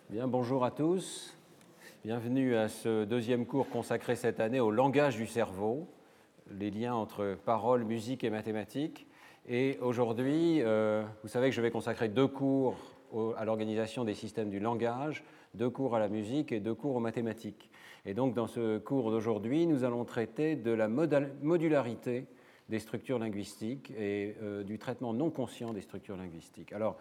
Bien, bonjour à tous. Bienvenue à ce deuxième cours consacré cette année au langage du cerveau, les liens entre parole, musique et mathématiques. Et aujourd'hui, vous savez que je vais consacrer 2 cours à l'organisation des systèmes du langage, 2 cours à la musique et 2 cours aux mathématiques. Et donc, dans ce cours d'aujourd'hui, nous allons traiter de la modularité des structures linguistiques et du traitement non conscient des structures linguistiques. Alors,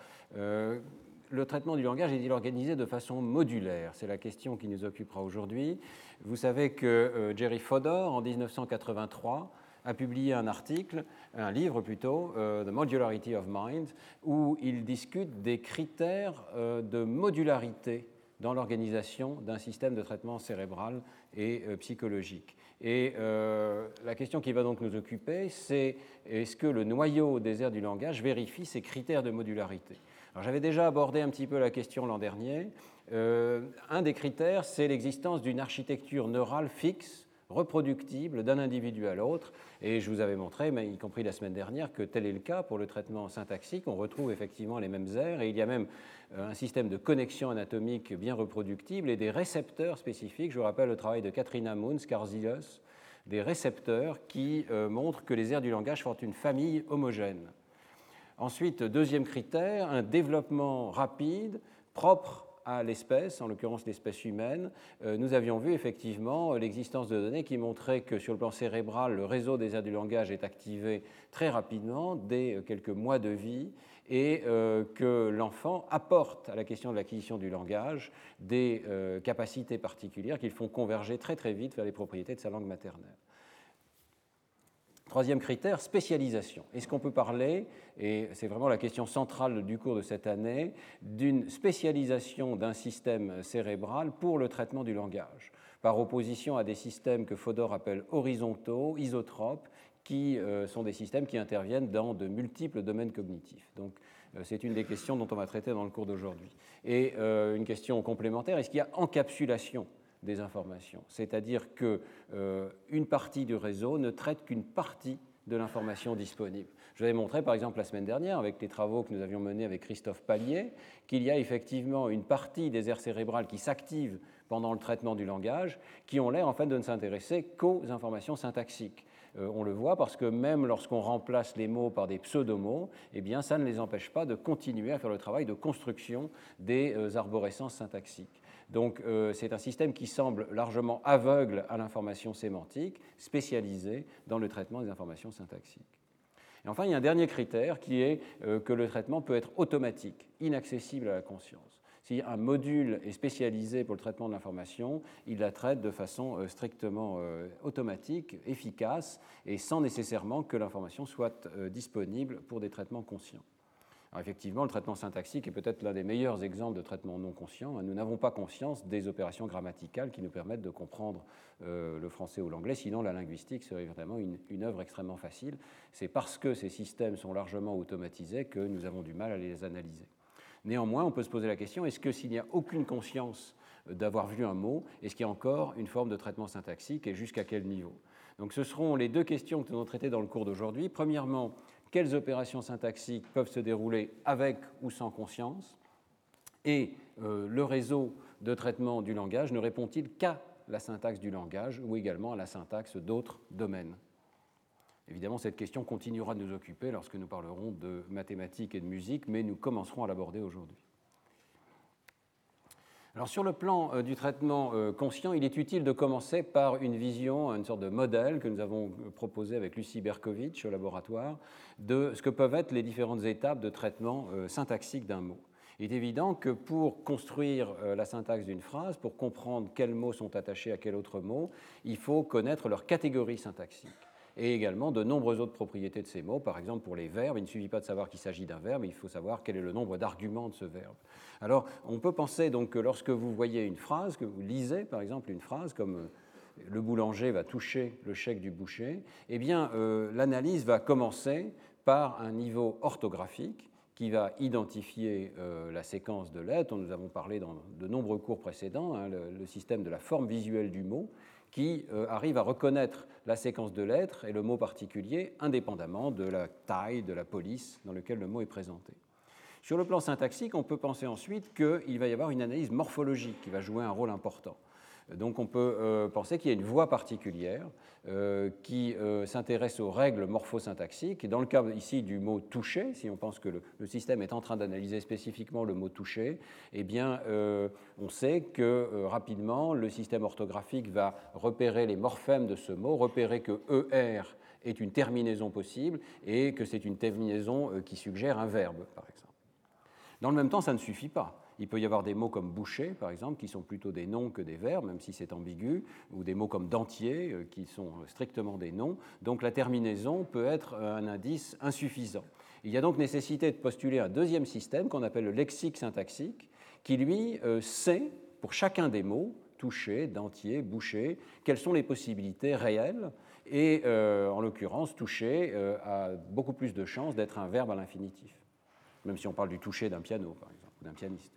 le traitement du langage est-il organisé de façon modulaire? C'est la question qui nous occupera aujourd'hui. Vous savez que Jerry Fodor, en 1983, a publié un livre plutôt, The Modularity of Mind, où il discute des critères de modularité dans l'organisation d'un système de traitement cérébral et psychologique. Et la question qui va donc nous occuper, c'est est-ce que le noyau des aires du langage vérifie ces critères de modularité? Alors, j'avais déjà abordé un petit peu la question l'an dernier. Un des critères, c'est l'existence d'une architecture neurale fixe, reproductible d'un individu à l'autre. Et je vous avais montré, mais y compris la semaine dernière, que tel est le cas pour le traitement syntaxique. On retrouve effectivement les mêmes aires et il y a même un système de connexion anatomique bien reproductible et des récepteurs spécifiques. Je vous rappelle le travail de Katrina Moon-Scarzillos, des récepteurs qui montrent que les aires du langage forment une famille homogène. Ensuite, deuxième critère, un développement rapide, propre à l'espèce, en l'occurrence l'espèce humaine. Nous avions vu effectivement l'existence de données qui montraient que sur le plan cérébral, le réseau des aires du langage est activé très rapidement, dès quelques mois de vie, et que l'enfant apporte à la question de l'acquisition du langage des capacités particulières qui le font converger très très vite vers les propriétés de sa langue maternelle. Troisième critère, spécialisation. Est-ce qu'on peut parler, et c'est vraiment la question centrale du cours de cette année, d'une spécialisation d'un système cérébral pour le traitement du langage, par opposition à des systèmes que Fodor appelle horizontaux, isotropes, qui sont des systèmes qui interviennent dans de multiples domaines cognitifs. Donc, c'est une des questions dont on va traiter dans le cours d'aujourd'hui. Et une question complémentaire, est-ce qu'il y a encapsulation des informations, c'est-à-dire qu'une partie du réseau ne traite qu'une partie de l'information disponible. Je vous avais montré par exemple la semaine dernière, avec les travaux que nous avions menés avec Christophe Pallier, qu'il y a effectivement une partie des aires cérébrales qui s'activent pendant le traitement du langage, qui ont l'air en fait de ne s'intéresser qu'aux informations syntaxiques. On le voit parce que même lorsqu'on remplace les mots par des pseudomots, eh bien, ça ne les empêche pas de continuer à faire le travail de construction des arborescences syntaxiques. Donc c'est un système qui semble largement aveugle à l'information sémantique, spécialisé dans le traitement des informations syntaxiques. Et enfin, il y a un dernier critère qui est que le traitement peut être automatique, inaccessible à la conscience. Si un module est spécialisé pour le traitement de l'information, il la traite de façon strictement automatique, efficace, et sans nécessairement que l'information soit disponible pour des traitements conscients. Alors effectivement, le traitement syntaxique est peut-être l'un des meilleurs exemples de traitement non conscient. Nous n'avons pas conscience des opérations grammaticales qui nous permettent de comprendre le français ou l'anglais, sinon la linguistique serait évidemment une œuvre extrêmement facile. C'est parce que ces systèmes sont largement automatisés que nous avons du mal à les analyser. Néanmoins, on peut se poser la question, est-ce que s'il n'y a aucune conscience d'avoir vu un mot, est-ce qu'il y a encore une forme de traitement syntaxique et jusqu'à quel niveau? Donc ce seront les 2 questions que nous allons traiter dans le cours d'aujourd'hui. Premièrement, quelles opérations syntaxiques peuvent se dérouler avec ou sans conscience? Et le réseau de traitement du langage ne répond-il qu'à la syntaxe du langage ou également à la syntaxe d'autres domaines? Évidemment, cette question continuera de nous occuper lorsque nous parlerons de mathématiques et de musique, mais nous commencerons à l'aborder aujourd'hui. Alors, sur le plan du traitement conscient, il est utile de commencer par une vision, une sorte de modèle que nous avons proposé avec Lucie Berkovitch au laboratoire, de ce que peuvent être les différentes étapes de traitement syntaxique d'un mot. Il est évident que pour construire la syntaxe d'une phrase, pour comprendre quels mots sont attachés à quel autre mot, il faut connaître leur catégorie syntaxique et également de nombreuses autres propriétés de ces mots. Par exemple, pour les verbes, il ne suffit pas de savoir qu'il s'agit d'un verbe, il faut savoir quel est le nombre d'arguments de ce verbe. Alors, on peut penser donc que lorsque vous voyez une phrase, que vous lisez par exemple une phrase comme « le boulanger va toucher le chèque du boucher », eh bien, l'analyse va commencer par un niveau orthographique qui va identifier la séquence de lettres, dont nous avons parlé dans de nombreux cours précédents, le système de la forme visuelle du mot, qui arrive à reconnaître la séquence de lettres et le mot particulier indépendamment de la taille, de la police dans laquelle le mot est présenté. Sur le plan syntaxique, on peut penser ensuite qu'il va y avoir une analyse morphologique qui va jouer un rôle important. Donc on peut penser qu'il y a une voie particulière qui s'intéresse aux règles morphosyntaxiques. Et dans le cas ici du mot toucher, si on pense que le système est en train d'analyser spécifiquement le mot toucher, eh bien on sait que rapidement le système orthographique va repérer les morphèmes de ce mot, repérer que ER est une terminaison possible et que c'est une terminaison qui suggère un verbe, par exemple. Dans le même temps, ça ne suffit pas. Il peut y avoir des mots comme boucher, par exemple, qui sont plutôt des noms que des verbes, même si c'est ambigu, ou des mots comme dentier, qui sont strictement des noms. Donc la terminaison peut être un indice insuffisant. Il y a donc nécessité de postuler un deuxième système qu'on appelle le lexique syntaxique, qui lui sait, pour chacun des mots, toucher, dentier, boucher, quelles sont les possibilités réelles. Et en l'occurrence, toucher a beaucoup plus de chances d'être un verbe à l'infinitif, même si on parle du toucher d'un piano, par exemple, ou d'un pianiste.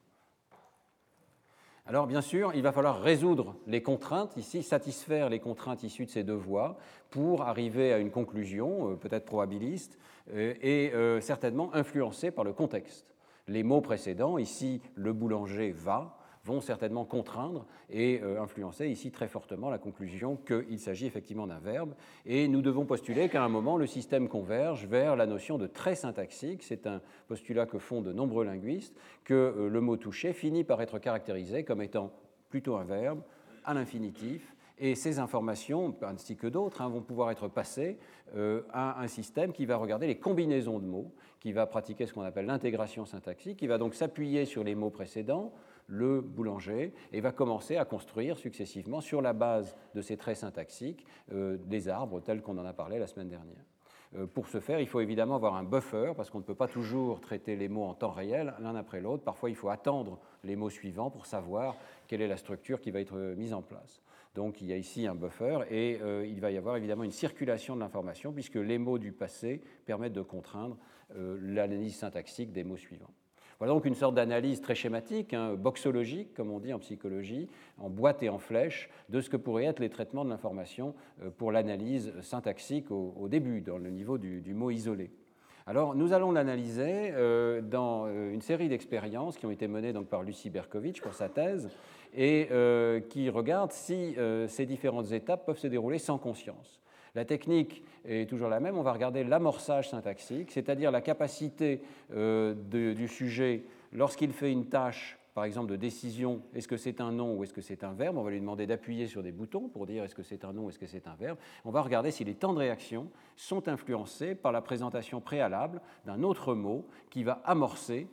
Alors, bien sûr, il va falloir résoudre les contraintes, ici, satisfaire les contraintes issues de ces deux voies pour arriver à une conclusion, peut-être probabiliste, et certainement influencée par le contexte. Les mots précédents, ici, le boulanger va, vont certainement contraindre et influencer ici très fortement la conclusion qu'il s'agit effectivement d'un verbe. Et nous devons postuler qu'à un moment, le système converge vers la notion de trait syntaxique. C'est un postulat que font de nombreux linguistes, que le mot toucher finit par être caractérisé comme étant plutôt un verbe à l'infinitif. Et ces informations, ainsi que d'autres, vont pouvoir être passées à un système qui va regarder les combinaisons de mots, qui va pratiquer ce qu'on appelle l'intégration syntaxique, qui va donc s'appuyer sur les mots précédents, le boulanger, et va commencer à construire successivement, sur la base de ces traits syntaxiques, des arbres tels qu'on en a parlé la semaine dernière. Pour ce faire, il faut évidemment avoir un buffer, parce qu'on ne peut pas toujours traiter les mots en temps réel, l'un après l'autre. Parfois, il faut attendre les mots suivants pour savoir quelle est la structure qui va être mise en place. Donc, il y a ici un buffer, et il va y avoir évidemment une circulation de l'information, puisque les mots du passé permettent de contraindre l'analyse syntaxique des mots suivants. Voilà donc une sorte d'analyse très schématique, boxologique, comme on dit en psychologie, en boîte et en flèche, de ce que pourraient être les traitements de l'information pour l'analyse syntaxique au début, dans le niveau du mot isolé. Alors, nous allons l'analyser dans une série d'expériences qui ont été menées donc, par Lucie Berkovitch pour sa thèse, et qui regardent si ces différentes étapes peuvent se dérouler sans conscience. La technique est toujours la même, on va regarder l'amorçage syntaxique, c'est-à-dire la capacité du sujet, lorsqu'il fait une tâche, par exemple de décision, est-ce que c'est un nom ou est-ce que c'est un verbe, on va lui demander d'appuyer sur des boutons pour dire est-ce que c'est un nom ou est-ce que c'est un verbe. On va regarder si les temps de réaction sont influencés par la présentation préalable d'un autre mot qui va amorcer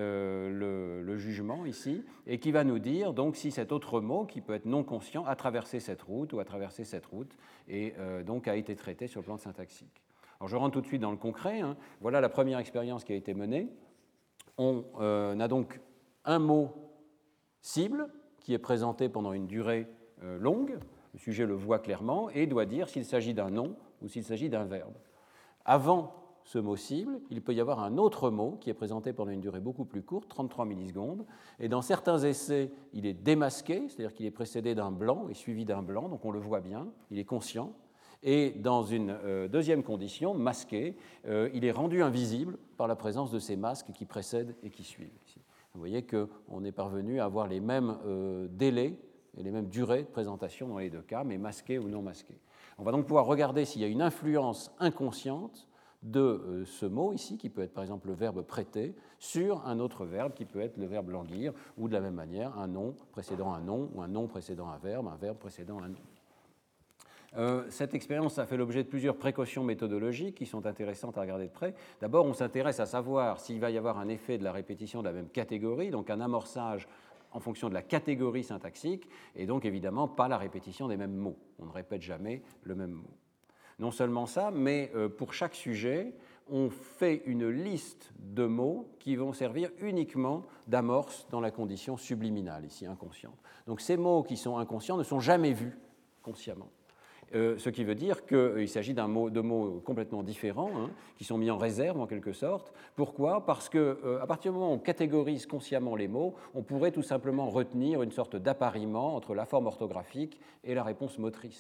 le jugement ici, et qui va nous dire donc si cet autre mot, qui peut être non conscient, a traversé cette route ou a traversé cette route, et donc a été traité sur le plan syntaxique. Alors je rentre tout de suite dans le concret. Voilà la première expérience qui a été menée. On a donc un mot cible qui est présenté pendant une durée longue. Le sujet le voit clairement et doit dire s'il s'agit d'un nom ou s'il s'agit d'un verbe. Avant ce mot cible, il peut y avoir un autre mot qui est présenté pendant une durée beaucoup plus courte, 33 millisecondes, et dans certains essais, il est démasqué, c'est-à-dire qu'il est précédé d'un blanc et suivi d'un blanc, donc on le voit bien, il est conscient, et dans une deuxième condition, masqué, il est rendu invisible par la présence de ces masques qui précèdent et qui suivent. Ici. Vous voyez qu'on est parvenu à avoir les mêmes délais et les mêmes durées de présentation dans les deux cas, mais masqués ou non masqués. On va donc pouvoir regarder s'il y a une influence inconsciente de ce mot ici, qui peut être par exemple le verbe prêter, sur un autre verbe qui peut être le verbe languir, ou de la même manière un nom précédant un nom, ou un nom précédant un verbe précédant un nom. Cette expérience a fait l'objet de plusieurs précautions méthodologiques qui sont intéressantes à regarder de près. D'abord, on s'intéresse à savoir s'il va y avoir un effet de la répétition de la même catégorie, donc un amorçage en fonction de la catégorie syntaxique, et donc évidemment pas la répétition des mêmes mots. On ne répète jamais le même mot. Non seulement ça, mais pour chaque sujet, on fait une liste de mots qui vont servir uniquement d'amorce dans la condition subliminale, ici inconsciente. Donc ces mots qui sont inconscients ne sont jamais vus consciemment. Ce qui veut dire qu'il s'agit de mots complètement différents, qui sont mis en réserve en quelque sorte. Pourquoi ? Parce qu'à partir du moment où on catégorise consciemment les mots, on pourrait tout simplement retenir une sorte d'appariement entre la forme orthographique et la réponse motrice.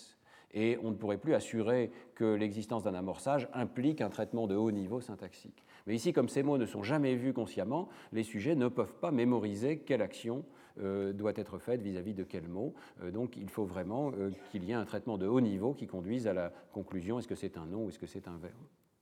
Et on ne pourrait plus assurer que l'existence d'un amorçage implique un traitement de haut niveau syntaxique. Mais ici, comme ces mots ne sont jamais vus consciemment, les sujets ne peuvent pas mémoriser quelle action doit être faite vis-à-vis de quel mot. Donc il faut vraiment qu'il y ait un traitement de haut niveau qui conduise à la conclusion est-ce que c'est un nom ou est-ce que c'est un verbe.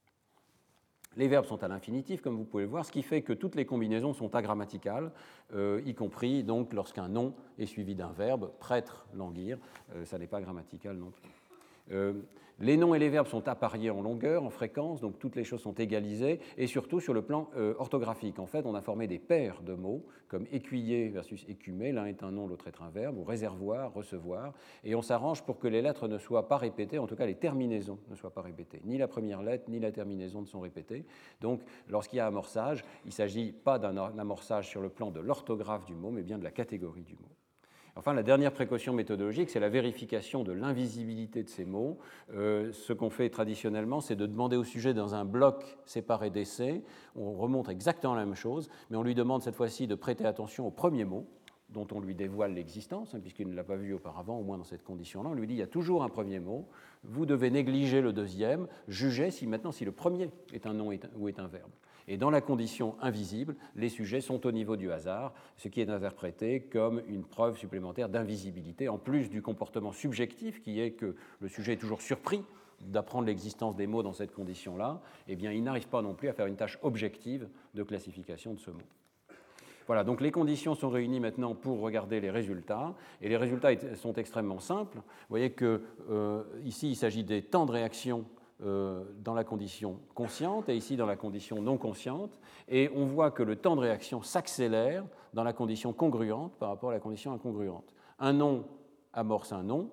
Les verbes sont à l'infinitif, comme vous pouvez le voir, ce qui fait que toutes les combinaisons sont agrammaticales, y compris donc lorsqu'un nom est suivi d'un verbe, prêtre, languir, ça n'est pas grammatical non plus. Les noms et les verbes sont appariés en longueur, en fréquence, donc toutes les choses sont égalisées, et surtout sur le plan orthographique. En fait, on a formé des paires de mots, comme écuyer versus écumer, l'un est un nom, l'autre est un verbe, ou réservoir, recevoir, et on s'arrange pour que les lettres ne soient pas répétées, en tout cas les terminaisons ne soient pas répétées. Ni la première lettre, ni la terminaison ne sont répétées. Donc, lorsqu'il y a amorçage, il ne s'agit pas d'un amorçage sur le plan de l'orthographe du mot, mais bien de la catégorie du mot. Enfin, la dernière précaution méthodologique, c'est la vérification de l'invisibilité de ces mots. Ce qu'on fait traditionnellement, c'est de demander au sujet dans un bloc séparé d'essais, on remonte exactement la même chose, mais on lui demande cette fois-ci de prêter attention au premier mot, dont on lui dévoile l'existence, puisqu'il ne l'a pas vu auparavant, au moins dans cette condition-là. On lui dit il y a toujours un premier mot, vous devez négliger le deuxième, jugez si le premier est un nom ou est un verbe. Et dans la condition invisible, les sujets sont au niveau du hasard, ce qui est interprété comme une preuve supplémentaire d'invisibilité, en plus du comportement subjectif qui est que le sujet est toujours surpris d'apprendre l'existence des mots dans cette condition-là, eh bien, il n'arrive pas non plus à faire une tâche objective de classification de ce mot. Voilà, donc les conditions sont réunies maintenant pour regarder les résultats, et les résultats sont extrêmement simples. Vous voyez que ici, il s'agit des temps de réaction dans la condition consciente et ici dans la condition non consciente, et on voit que le temps de réaction s'accélère dans la condition congruente par rapport à la condition incongruente. Un nom amorce un nom,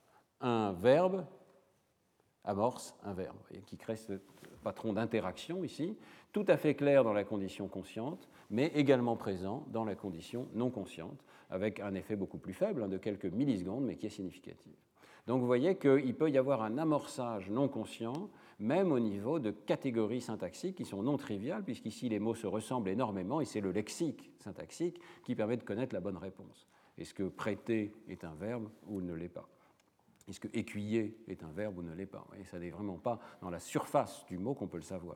un verbe amorce un verbe, qui crée ce patron d'interaction ici, tout à fait clair dans la condition consciente, mais également présent dans la condition non consciente, avec un effet beaucoup plus faible, de quelques millisecondes, mais qui est significatif. Donc vous voyez qu'il peut y avoir un amorçage non conscient, même au niveau de catégories syntaxiques qui sont non triviales, puisqu'ici les mots se ressemblent énormément, et c'est le lexique syntaxique qui permet de connaître la bonne réponse. Est-ce que prêter est un verbe ou ne l'est pas? Est-ce que écuyer est un verbe ou ne l'est pas? Et ça n'est vraiment pas dans la surface du mot qu'on peut le savoir.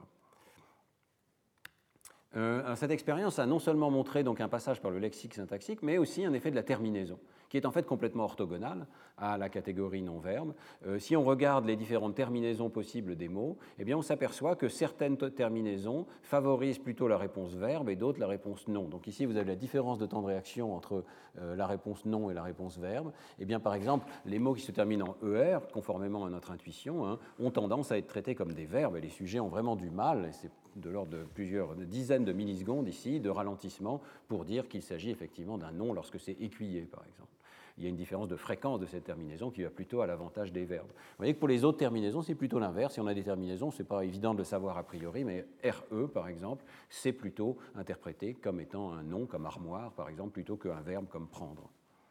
Cette expérience a non seulement montré donc un passage par le lexique syntaxique, mais aussi un effet de la terminaison, qui est en fait complètement orthogonal à la catégorie non-verbe. Si on regarde les différentes terminaisons possibles des mots, eh bien on s'aperçoit que certaines terminaisons favorisent plutôt la réponse verbe et d'autres la réponse non. Donc ici, vous avez la différence de temps de réaction entre la réponse non et la réponse verbe. Eh bien, par exemple, les mots qui se terminent en ER, conformément à notre intuition, ont tendance à être traités comme des verbes, et les sujets ont vraiment du mal, et c'est de l'ordre de plusieurs dizaines de millisecondes ici, de ralentissement pour dire qu'il s'agit effectivement d'un nom lorsque c'est écuyer, par exemple. Il y a une différence de fréquence de cette terminaison qui va plutôt à l'avantage des verbes. Vous voyez que pour les autres terminaisons, c'est plutôt l'inverse. Si on a des terminaisons, ce n'est pas évident de le savoir a priori, mais RE, par exemple, c'est plutôt interprété comme étant un nom, comme armoire, par exemple, plutôt qu'un verbe comme prendre.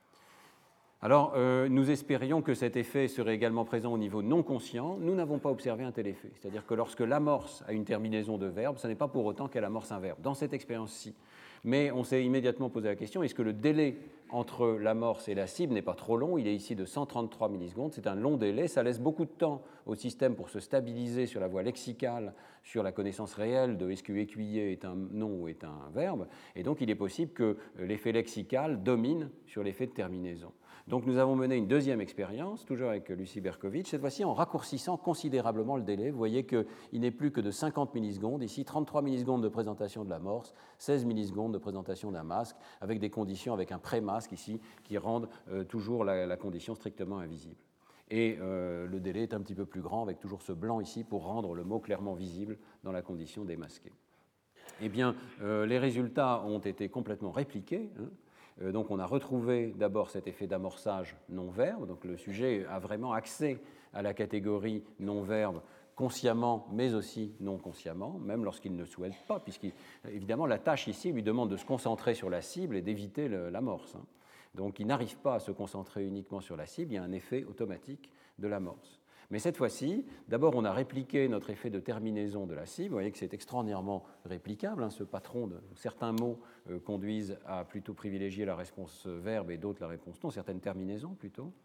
Alors, nous espérions que cet effet serait également présent au niveau non conscient. Nous n'avons pas observé un tel effet. C'est-à-dire que lorsque l'amorce a une terminaison de verbe, ce n'est pas pour autant qu'elle amorce un verbe. Dans cette expérience-ci. Mais on s'est immédiatement posé la question, est-ce que le délai entre l'amorce et la cible n'est pas trop long? Il est ici de 133 millisecondes. C'est un long délai. Ça laisse beaucoup de temps au système pour se stabiliser sur la voie lexicale, sur la connaissance réelle de est-ce que écuyer est un nom ou est un verbe. Et donc, il est possible que l'effet lexical domine sur l'effet de terminaison. Donc nous avons mené une deuxième expérience, toujours avec Lucie Berkovitch, cette fois-ci en raccourcissant considérablement le délai. Vous voyez qu'il n'est plus que de 50 millisecondes, ici 33 millisecondes de présentation de l'amorce, 16 millisecondes de présentation d'un masque, avec des conditions, avec un pré-masque ici, qui rendent toujours la condition strictement invisible. Et le délai est un petit peu plus grand, avec toujours ce blanc ici, pour rendre le mot clairement visible dans la condition démasquée. Eh bien, les résultats ont été complètement répliqués, donc on a retrouvé d'abord cet effet d'amorçage non-verbe, donc le sujet a vraiment accès à la catégorie non-verbe consciemment, mais aussi non consciemment, même lorsqu'il ne souhaite pas, puisqu'évidemment la tâche ici lui demande de se concentrer sur la cible et d'éviter l'amorce. Donc il n'arrive pas à se concentrer uniquement sur la cible, il y a un effet automatique de l'amorce. Mais cette fois-ci, d'abord, on a répliqué notre effet de terminaison de la cible. Vous voyez que c'est extraordinairement réplicable. Ce patron de certains mots conduisent à plutôt privilégier la réponse verbe et d'autres la réponse non, certaines terminaisons plutôt.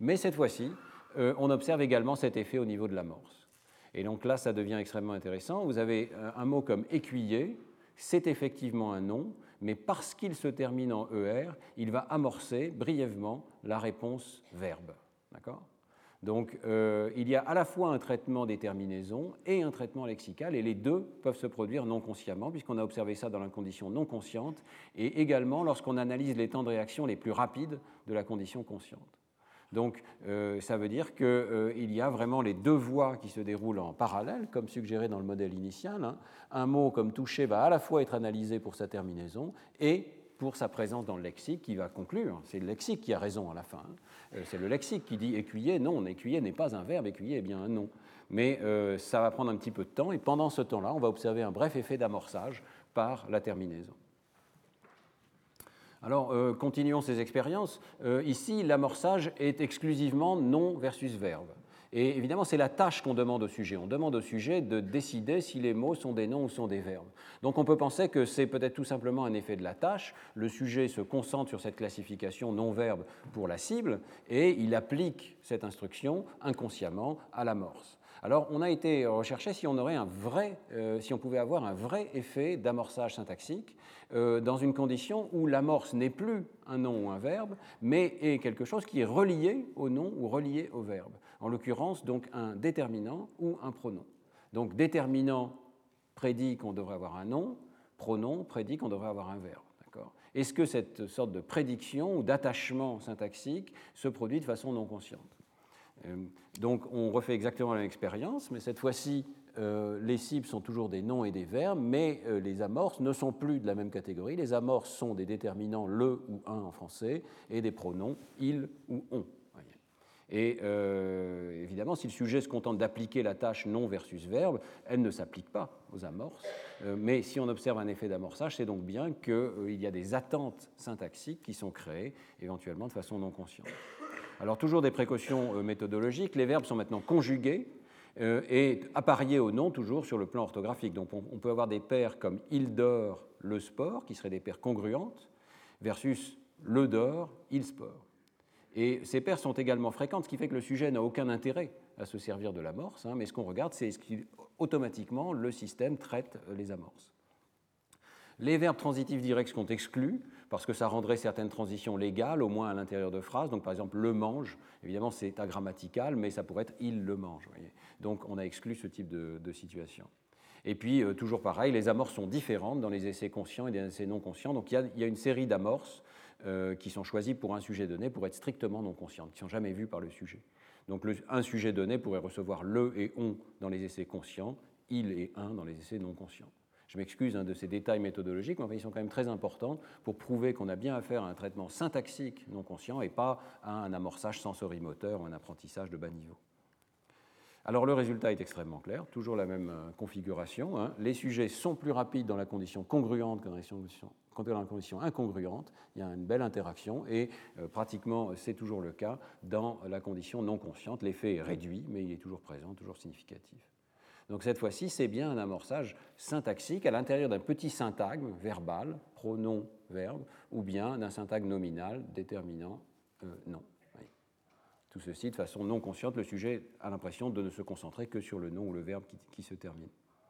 Mais cette fois-ci, on observe également cet effet au niveau de l'amorce. Et donc là, ça devient extrêmement intéressant. Vous avez un mot comme écuyer, c'est effectivement un nom, mais parce qu'il se termine en ER, il va amorcer brièvement la réponse verbe. D'accord ? Donc, il y a à la fois un traitement des terminaisons et un traitement lexical, et les deux peuvent se produire non consciemment, puisqu'on a observé ça dans la condition non consciente, et également lorsqu'on analyse les temps de réaction les plus rapides de la condition consciente. Donc, ça veut dire qu'il y a vraiment les deux voies qui se déroulent en parallèle, comme suggéré dans le modèle initial. Hein. Un mot comme toucher va à la fois être analysé pour sa terminaison et pour sa présence dans le lexique qui va conclure. C'est le lexique qui a raison à la fin. C'est le lexique qui dit écuyer. Non, écuyer n'est pas un verbe, écuyer est bien un nom. Mais ça va prendre un petit peu de temps, et pendant ce temps-là, on va observer un bref effet d'amorçage par la terminaison. Alors, continuons ces expériences. Ici, l'amorçage est exclusivement nom versus verbe. Et évidemment, c'est la tâche qu'on demande au sujet. On demande au sujet de décider si les mots sont des noms ou sont des verbes. Donc on peut penser que c'est peut-être tout simplement un effet de la tâche. Le sujet se concentre sur cette classification nom-verbe pour la cible et il applique cette instruction inconsciemment à l'amorce. Alors, on a été recherché si on pouvait avoir un vrai effet d'amorçage syntaxique dans une condition où l'amorce n'est plus un nom ou un verbe, mais est quelque chose qui est relié au nom ou relié au verbe. En l'occurrence, donc un déterminant ou un pronom. Donc, déterminant prédit qu'on devrait avoir un nom, pronom prédit qu'on devrait avoir un verbe. Est-ce que cette sorte de prédiction ou d'attachement syntaxique se produit de façon non consciente ? Donc on refait exactement la même expérience, mais cette fois-ci, les cibles sont toujours des noms et des verbes, mais les amorces ne sont plus de la même catégorie. Les amorces sont des déterminants le ou un en français et des pronoms il ou on. Et évidemment, si le sujet se contente d'appliquer la tâche nom versus verbe, elle ne s'applique pas aux amorces. Mais si on observe un effet d'amorçage, c'est donc bien qu'il y a des attentes syntaxiques qui sont créées, éventuellement de façon non consciente. Alors, toujours des précautions méthodologiques. Les verbes sont maintenant conjugués et appariés au nom, toujours sur le plan orthographique. Donc, on peut avoir des paires comme il dort, le sport, qui seraient des paires congruentes, versus le dort, il sport. Et ces paires sont également fréquentes, ce qui fait que le sujet n'a aucun intérêt à se servir de l'amorce, mais ce qu'on regarde, c'est automatiquement le système traite les amorces. Les verbes transitifs directs sont exclus parce que ça rendrait certaines transitions légales, au moins à l'intérieur de phrases. Donc, par exemple, le mange, évidemment, c'est agrammatical, mais ça pourrait être il le mange. Voyez. Donc, on a exclu ce type de situation. Et puis, toujours pareil, les amorces sont différentes dans les essais conscients et les essais non conscients. Donc, il y a une série d'amorces qui sont choisies pour un sujet donné pour être strictement non conscientes, qui ne sont jamais vues par le sujet. Donc, un sujet donné pourrait recevoir le et on dans les essais conscients, il et un dans les essais non conscients. Je m'excuse de ces détails méthodologiques, mais enfin, ils sont quand même très importants pour prouver qu'on a bien affaire à un traitement syntaxique non conscient et pas à un amorçage sensorimoteur ou un apprentissage de bas niveau. Alors le résultat est extrêmement clair, toujours la même configuration. Les sujets sont plus rapides dans la condition congruente que dans la condition incongruente. Il y a une belle interaction et pratiquement c'est toujours le cas dans la condition non consciente. L'effet est réduit, mais il est toujours présent, toujours significatif. Donc cette fois-ci, c'est bien un amorçage syntaxique à l'intérieur d'un petit syntagme verbal, pronom, verbe, ou bien d'un syntagme nominal, déterminant, nom. Oui. Tout ceci de façon non consciente, le sujet a l'impression de ne se concentrer que sur le nom ou le verbe qui se termine.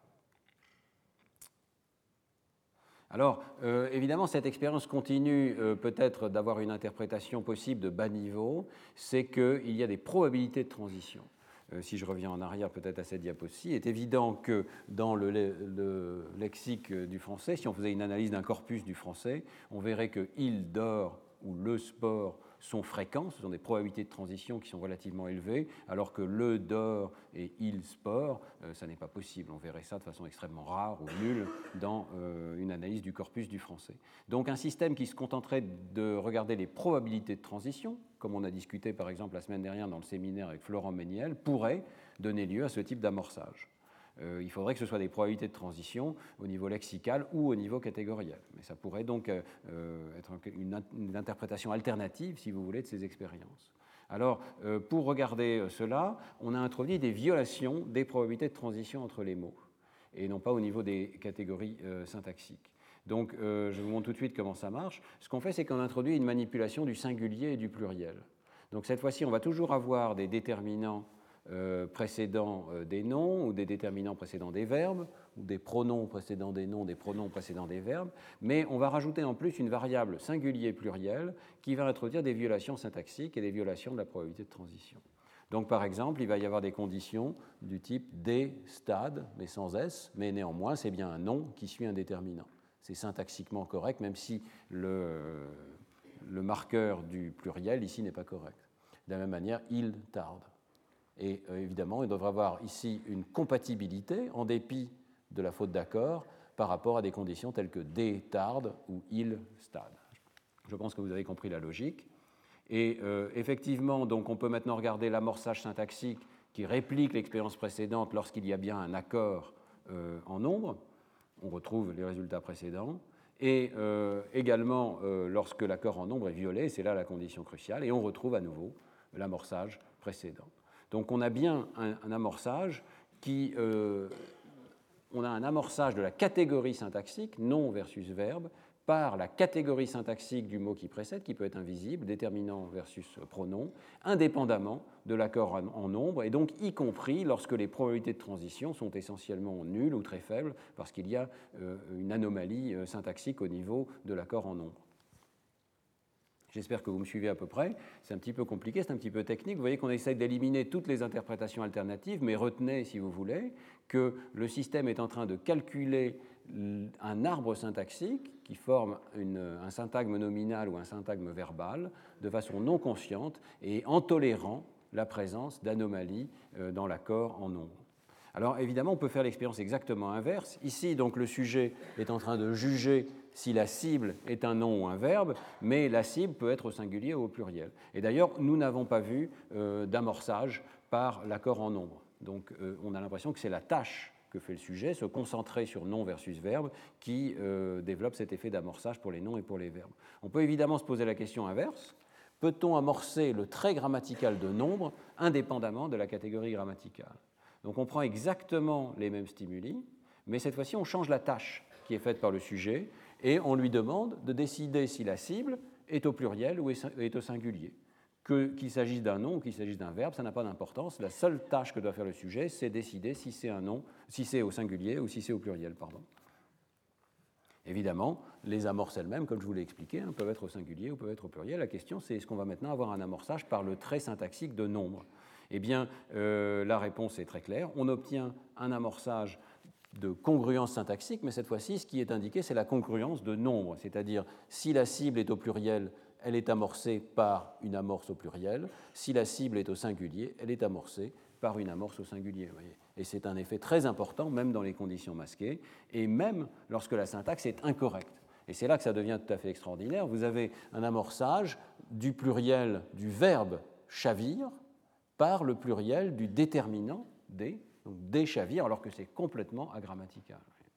Alors, évidemment, cette expérience continue peut-être d'avoir une interprétation possible de bas niveau, c'est qu'il y a des probabilités de transition. Si je reviens en arrière peut-être à cette diapo-ci, il est évident que dans le lexique du français, si on faisait une analyse d'un corpus du français, on verrait que « il dort » ou « le sport » sont fréquents, ce sont des probabilités de transition qui sont relativement élevées, alors que le dort et il sport, ça n'est pas possible. On verrait ça de façon extrêmement rare ou nulle dans une analyse du corpus du français. Donc un système qui se contenterait de regarder les probabilités de transition, comme on a discuté par exemple la semaine dernière dans le séminaire avec Florent Méniel, pourrait donner lieu à ce type d'amorçage. Il faudrait que ce soit des probabilités de transition au niveau lexical ou au niveau catégoriel. Mais ça pourrait donc être une interprétation alternative, si vous voulez, de ces expériences. Alors, pour regarder cela, on a introduit des violations des probabilités de transition entre les mots, et non pas au niveau des catégories syntaxiques. Donc, je vous montre tout de suite comment ça marche. Ce qu'on fait, c'est qu'on introduit une manipulation du singulier et du pluriel. Donc cette fois-ci, on va toujours avoir des déterminants précédents des noms ou des déterminants précédents des verbes ou des pronoms précédents des noms, des pronoms précédents des verbes, mais on va rajouter en plus une variable singulier pluriel qui va introduire des violations syntaxiques et des violations de la probabilité de transition. Donc par exemple, il va y avoir des conditions du type des stades, mais sans S, mais néanmoins c'est bien un nom qui suit un déterminant. C'est syntaxiquement correct, même si le marqueur du pluriel ici n'est pas correct. De la même manière, il tarde. Et évidemment, il devrait avoir ici une compatibilité, en dépit de la faute d'accord, par rapport à des conditions telles que des tarde ou il stade. Je pense que vous avez compris la logique. Et effectivement, donc, on peut maintenant regarder l'amorçage syntaxique qui réplique l'expérience précédente lorsqu'il y a bien un accord en nombre. On retrouve les résultats précédents. Et également, lorsque l'accord en nombre est violé, c'est là la condition cruciale, et on retrouve à nouveau l'amorçage précédent. Donc on a bien un amorçage qui... on a un amorçage de la catégorie syntaxique, nom versus verbe, par la catégorie syntaxique du mot qui précède, qui peut être invisible, déterminant versus pronom, indépendamment de l'accord en nombre, et donc y compris lorsque les probabilités de transition sont essentiellement nulles ou très faibles, parce qu'il y a une anomalie syntaxique au niveau de l'accord en nombre. J'espère que vous me suivez à peu près. C'est un petit peu compliqué, c'est un petit peu technique. Vous voyez qu'on essaie d'éliminer toutes les interprétations alternatives, mais retenez, si vous voulez, que le système est en train de calculer un arbre syntaxique qui forme un syntagme nominal ou un syntagme verbal de façon non consciente et en tolérant la présence d'anomalies dans l'accord en nombre. Alors évidemment, on peut faire l'expérience exactement inverse. Ici, donc, le sujet est en train de juger si la cible est un nom ou un verbe, mais la cible peut être au singulier ou au pluriel. Et d'ailleurs, nous n'avons pas vu d'amorçage par l'accord en nombre. Donc on a l'impression que c'est la tâche que fait le sujet, se concentrer sur nom versus verbe, qui développe cet effet d'amorçage pour les noms et pour les verbes. On peut évidemment se poser la question inverse. Peut-on amorcer le trait grammatical de nombre indépendamment de la catégorie grammaticale ? Donc on prend exactement les mêmes stimuli, mais cette fois-ci on change la tâche qui est faite par le sujet et on lui demande de décider si la cible est au pluriel ou est au singulier. Qu'il s'agisse d'un nom ou qu'il s'agisse d'un verbe, ça n'a pas d'importance. La seule tâche que doit faire le sujet, c'est décider si c'est un nom, si c'est au singulier ou si c'est au pluriel. Évidemment, les amorces elles-mêmes, comme je vous l'ai expliqué, peuvent être au singulier ou peuvent être au pluriel. La question, c'est est-ce qu'on va maintenant avoir un amorçage par le trait syntaxique de nombre ? Eh bien, la réponse est très claire. On obtient un amorçage de congruence syntaxique, mais cette fois-ci, ce qui est indiqué, c'est la congruence de nombre, c'est-à-dire si la cible est au pluriel, elle est amorcée par une amorce au pluriel. Si la cible est au singulier, elle est amorcée par une amorce au singulier. Vous voyez. Et c'est un effet très important, même dans les conditions masquées, et même lorsque la syntaxe est incorrecte. Et c'est là que ça devient tout à fait extraordinaire. Vous avez un amorçage du pluriel du verbe chavire par le pluriel du déterminant des, donc des chavires, alors que c'est complètement agrammatical.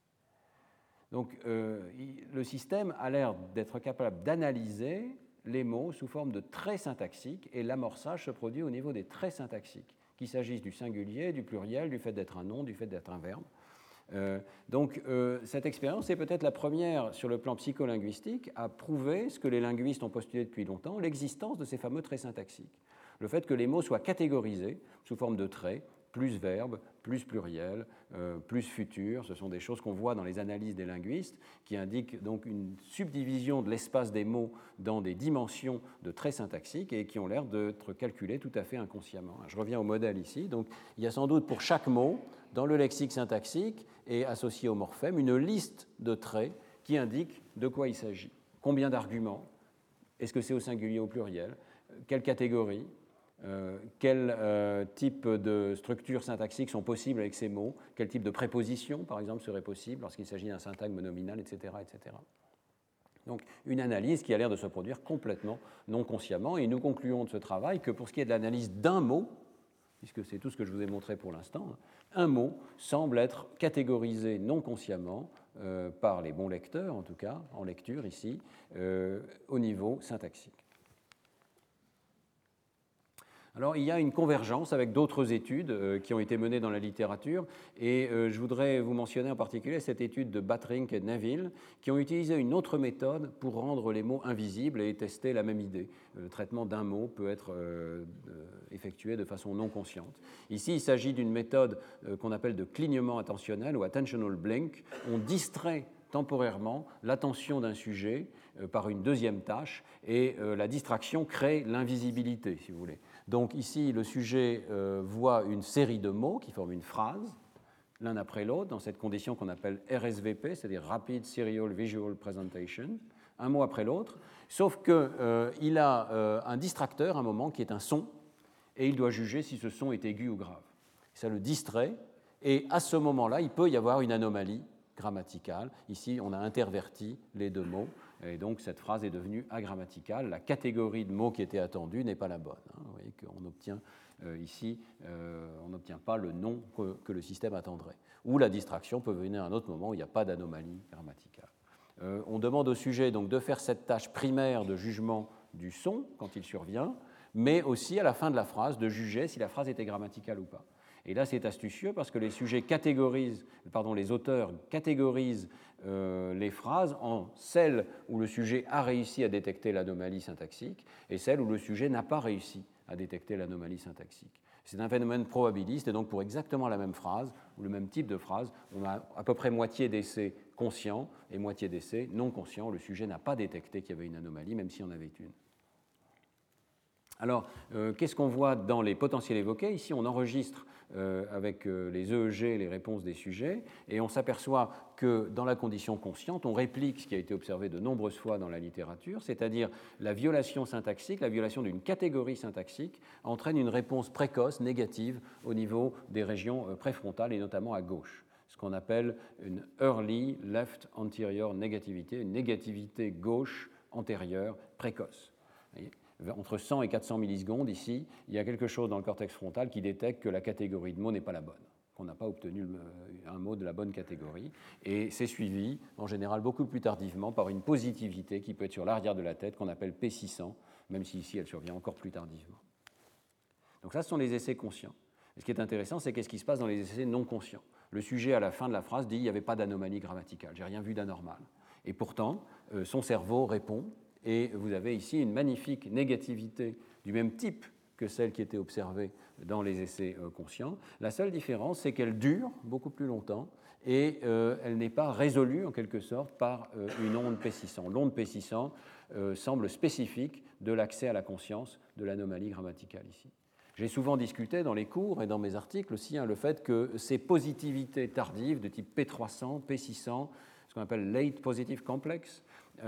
Donc le système a l'air d'être capable d'analyser les mots sous forme de traits syntaxiques, et l'amorçage se produit au niveau des traits syntaxiques, qu'il s'agisse du singulier, du pluriel, du fait d'être un nom, du fait d'être un verbe. Donc cette expérience est peut-être la première sur le plan psycholinguistique à prouver ce que les linguistes ont postulé depuis longtemps, l'existence de ces fameux traits syntaxiques. Le fait que les mots soient catégorisés sous forme de traits, plus verbe, plus pluriel, plus futur, ce sont des choses qu'on voit dans les analyses des linguistes qui indiquent donc une subdivision de l'espace des mots dans des dimensions de traits syntaxiques et qui ont l'air d'être calculées tout à fait inconsciemment. Je reviens au modèle ici. Donc, il y a sans doute pour chaque mot, dans le lexique syntaxique et associé au morphème, une liste de traits qui indique de quoi il s'agit. Combien d'arguments ? Est-ce que c'est au singulier ou au pluriel ? Quelle catégorie ? Quel type de structures syntaxiques sont possibles avec ces mots, quel type de préposition, par exemple, serait possible lorsqu'il s'agit d'un syntagme nominal, etc., etc. Donc, une analyse qui a l'air de se produire complètement non consciemment, et nous concluons de ce travail que pour ce qui est de l'analyse d'un mot, puisque c'est tout ce que je vous ai montré pour l'instant, un mot semble être catégorisé non consciemment par les bons lecteurs, en tout cas, en lecture ici, au niveau syntaxique. Alors, il y a une convergence avec d'autres études qui ont été menées dans la littérature, et je voudrais vous mentionner en particulier cette étude de Batrink et Neville, qui ont utilisé une autre méthode pour rendre les mots invisibles et tester la même idée. Le traitement d'un mot peut être effectué de façon non consciente. Ici, il s'agit d'une méthode qu'on appelle de clignement attentionnel ou attentional blink. On distrait temporairement l'attention d'un sujet par une deuxième tâche, et la distraction crée l'invisibilité, si vous voulez. Donc ici, le sujet voit une série de mots qui forment une phrase, l'un après l'autre, dans cette condition qu'on appelle RSVP, c'est-à-dire Rapid Serial Visual Presentation, un mot après l'autre, sauf qu'il a un distracteur, un moment, qui est un son, et il doit juger si ce son est aigu ou grave. Ça le distrait, et à ce moment-là, il peut y avoir une anomalie grammaticale. Ici, on a interverti les deux mots, et donc cette phrase est devenue agrammaticale. La catégorie de mots qui était attendue n'est pas la bonne. Vous voyez qu'on obtient ici, on n'obtient pas le nom que le système attendrait. Ou la distraction peut venir à un autre moment où il n'y a pas d'anomalie grammaticale. On demande au sujet donc de faire cette tâche primaire de jugement du son quand il survient, mais aussi à la fin de la phrase de juger si la phrase était grammaticale ou pas. Et là, c'est astucieux parce que les auteurs catégorisent les phrases en celles où le sujet a réussi à détecter l'anomalie syntaxique et celles où le sujet n'a pas réussi à détecter l'anomalie syntaxique. C'est un phénomène probabiliste, et donc pour exactement la même phrase ou le même type de phrase, on a à peu près moitié d'essais conscients et moitié d'essais non conscients. Le sujet n'a pas détecté qu'il y avait une anomalie, même s'il y en avait une. Alors, qu'est-ce qu'on voit dans les potentiels évoqués? Ici, on enregistre avec les EEG les réponses des sujets, et on s'aperçoit que dans la condition consciente, on réplique ce qui a été observé de nombreuses fois dans la littérature, c'est-à-dire la violation syntaxique, la violation d'une catégorie syntaxique entraîne une réponse précoce, négative, au niveau des régions préfrontales et notamment à gauche, ce qu'on appelle une early left anterior negativity, une négativité gauche antérieure précoce. Vous voyez, entre 100 et 400 millisecondes, ici, il y a quelque chose dans le cortex frontal qui détecte que la catégorie de mots n'est pas la bonne, qu'on n'a pas obtenu un mot de la bonne catégorie. Et c'est suivi, en général, beaucoup plus tardivement par une positivité qui peut être sur l'arrière de la tête, qu'on appelle P600, même si ici elle survient encore plus tardivement. Donc ça, ce sont les essais conscients. Et ce qui est intéressant, c'est qu'est-ce qui se passe dans les essais non conscients. Le sujet, à la fin de la phrase, dit « il n'y avait pas d'anomalie grammaticale, j'ai rien vu d'anormal ». Et pourtant, son cerveau répond. Et vous avez ici une magnifique négativité du même type que celle qui était observée dans les essais conscients. La seule différence, c'est qu'elle dure beaucoup plus longtemps et elle n'est pas résolue en quelque sorte par une onde P600. L'onde P600 semble spécifique de l'accès à la conscience de l'anomalie grammaticale ici. J'ai souvent discuté dans les cours et dans mes articles aussi le fait que ces positivités tardives de type P300, P600, ce qu'on appelle late positive complex,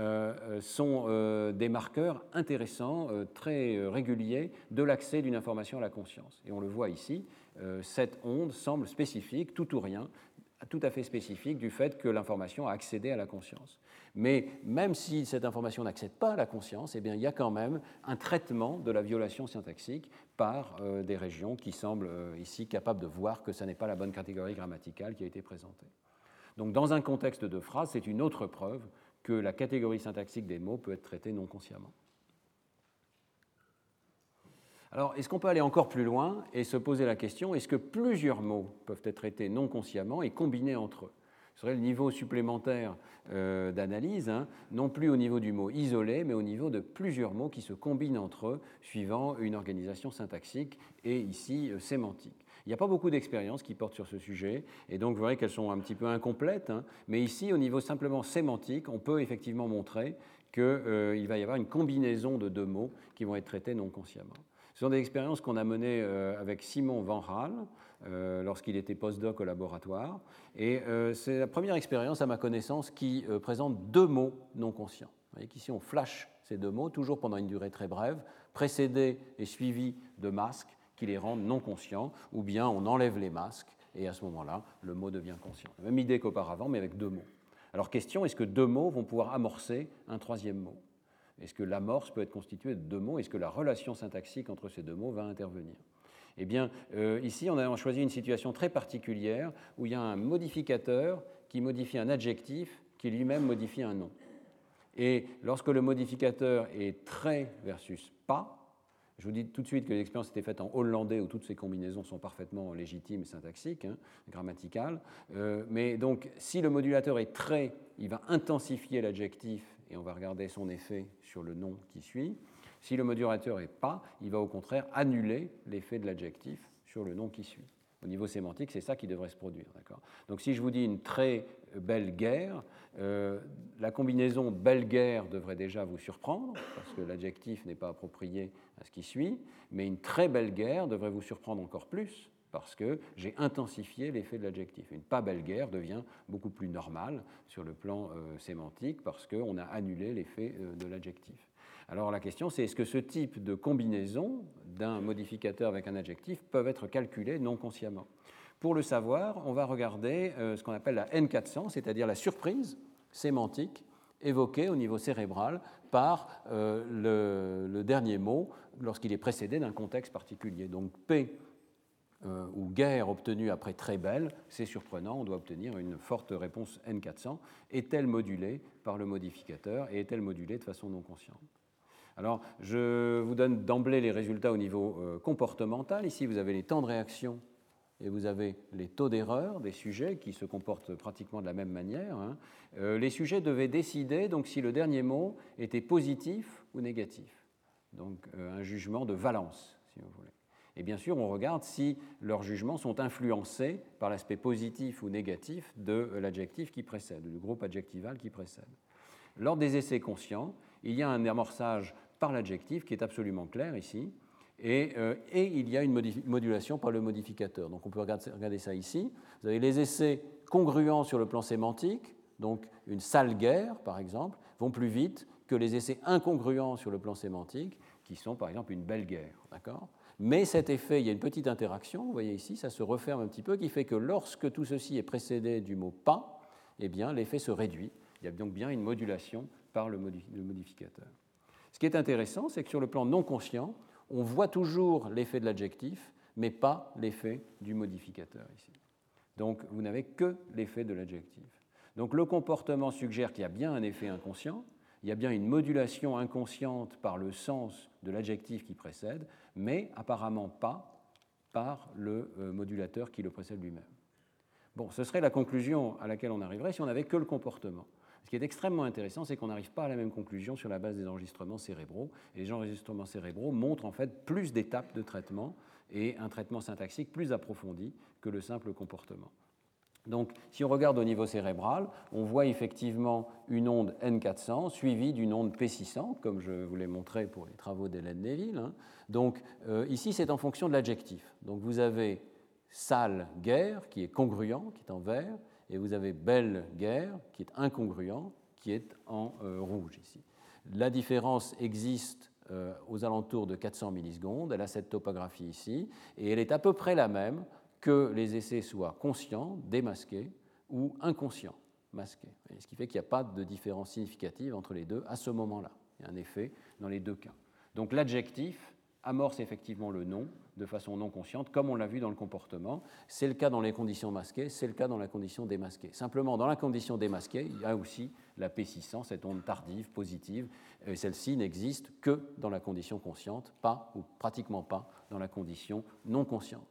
sont des marqueurs intéressants, très réguliers de l'accès d'une information à la conscience. Et on le voit ici, cette onde semble spécifique, tout ou rien, tout à fait spécifique du fait que l'information a accédé à la conscience. Mais même si cette information n'accède pas à la conscience, eh bien, il y a quand même un traitement de la violation syntaxique par des régions qui semblent ici capables de voir que ce n'est pas la bonne catégorie grammaticale qui a été présentée. Donc, dans un contexte de phrase, c'est une autre preuve que la catégorie syntaxique des mots peut être traitée non consciemment. Alors, est-ce qu'on peut aller encore plus loin et se poser la question, est-ce que plusieurs mots peuvent être traités non consciemment et combinés entre eux? Ce serait le niveau supplémentaire d'analyse, non plus au niveau du mot isolé, mais au niveau de plusieurs mots qui se combinent entre eux suivant une organisation syntaxique et ici sémantique. Il n'y a pas beaucoup d'expériences qui portent sur ce sujet, et donc vous verrez qu'elles sont un petit peu incomplètes, mais ici, au niveau simplement sémantique, on peut effectivement montrer qu'il va y avoir une combinaison de deux mots qui vont être traités non consciemment. Ce sont des expériences qu'on a menées avec Simon Van Raal lorsqu'il était postdoc au laboratoire, et c'est la première expérience, à ma connaissance, qui présente deux mots non conscients. Vous voyez qu'ici, on flash ces deux mots, toujours pendant une durée très brève, précédés et suivis de masques qui les rendent non conscients, ou bien on enlève les masques, et à ce moment-là, le mot devient conscient. La même idée qu'auparavant, mais avec deux mots. Alors, question, est-ce que deux mots vont pouvoir amorcer un troisième mot? Est-ce que l'amorce peut être constituée de deux mots? Est-ce que la relation syntaxique entre ces deux mots va intervenir? Eh bien, ici, on a choisi une situation très particulière où il y a un modificateur qui modifie un adjectif qui lui-même modifie un nom. Et lorsque le modificateur est très versus pas, Je vous dis tout de suite que l'expérience était faite en hollandais où toutes ces combinaisons sont parfaitement légitimes et syntaxiques, grammaticales. Mais donc, si le modulateur est très, il va intensifier l'adjectif et on va regarder son effet sur le nom qui suit. Si le modulateur est pas, il va au contraire annuler l'effet de l'adjectif sur le nom qui suit. Au niveau sémantique, c'est ça qui devrait se produire. Donc si je vous dis une très belle guerre, la combinaison belle guerre devrait déjà vous surprendre, parce que l'adjectif n'est pas approprié à ce qui suit, mais une très belle guerre devrait vous surprendre encore plus, parce que j'ai intensifié l'effet de l'adjectif. Une pas belle guerre devient beaucoup plus normale sur le plan sémantique, parce qu'on a annulé l'effet de l'adjectif. Alors la question, c'est est-ce que ce type de combinaison d'un modificateur avec un adjectif peuvent être calculés non consciemment? Pour le savoir, on va regarder ce qu'on appelle la N400, c'est-à-dire la surprise sémantique évoquée au niveau cérébral par le dernier mot lorsqu'il est précédé d'un contexte particulier. Donc P ou guerre obtenue après très belle, c'est surprenant, on doit obtenir une forte réponse N400. Est-elle modulée par le modificateur et est-elle modulée de façon non consciente? Alors, je vous donne d'emblée les résultats au niveau comportemental. Ici, vous avez les temps de réaction et vous avez les taux d'erreur des sujets qui se comportent pratiquement de la même manière. Les sujets devaient décider donc, si le dernier mot était positif ou négatif. Donc, un jugement de valence, si vous voulez. Et bien sûr, on regarde si leurs jugements sont influencés par l'aspect positif ou négatif de l'adjectif qui précède, du groupe adjectival qui précède. Lors des essais conscients, il y a un amorçage par l'adjectif qui est absolument clair ici, et il y a une modulation par le modificateur. Donc on peut regarder ça ici. Vous avez les essais congruents sur le plan sémantique, donc une sale guerre, par exemple, vont plus vite que les essais incongruents sur le plan sémantique, qui sont par exemple une belle guerre. D'accord ? Mais cet effet, il y a une petite interaction, vous voyez ici, ça se referme un petit peu, qui fait que lorsque tout ceci est précédé du mot pas, eh bien l'effet se réduit. Il y a donc bien une modulation par le modificateur. Ce qui est intéressant, c'est que sur le plan non conscient, on voit toujours l'effet de l'adjectif, mais pas l'effet du modificateur ici. Donc vous n'avez que l'effet de l'adjectif. Donc le comportement suggère qu'il y a bien un effet inconscient, il y a bien une modulation inconsciente par le sens de l'adjectif qui précède, mais apparemment pas par le modulateur qui le précède lui-même. Bon, ce serait la conclusion à laquelle on arriverait si on n'avait que le comportement. Ce qui est extrêmement intéressant, c'est qu'on n'arrive pas à la même conclusion sur la base des enregistrements cérébraux. Et les enregistrements cérébraux montrent en fait plus d'étapes de traitement et un traitement syntaxique plus approfondi que le simple comportement. Donc, si on regarde au niveau cérébral, on voit effectivement une onde N400 suivie d'une onde P600, comme je vous l'ai montré pour les travaux d'Hélène Neville. Donc, ici, c'est en fonction de l'adjectif. Donc, vous avez sale guerre, qui est congruent, qui est en vert, et vous avez belle guerre, qui est incongruent, qui est en rouge ici. La différence existe aux alentours de 400 millisecondes. Elle a cette topographie ici, et elle est à peu près la même que les essais soient conscients, démasqués, ou inconscients, masqués. Ce qui fait qu'il n'y a pas de différence significative entre les deux à ce moment-là. Il y a un effet dans les deux cas. Donc l'adjectif amorce effectivement le nom de façon non consciente, comme on l'a vu dans le comportement. C'est le cas dans les conditions masquées, c'est le cas dans la condition démasquée. Simplement, dans la condition démasquée, il y a aussi la P600, cette onde tardive, positive. Celle-ci n'existe que dans la condition consciente, pas ou pratiquement pas dans la condition non consciente.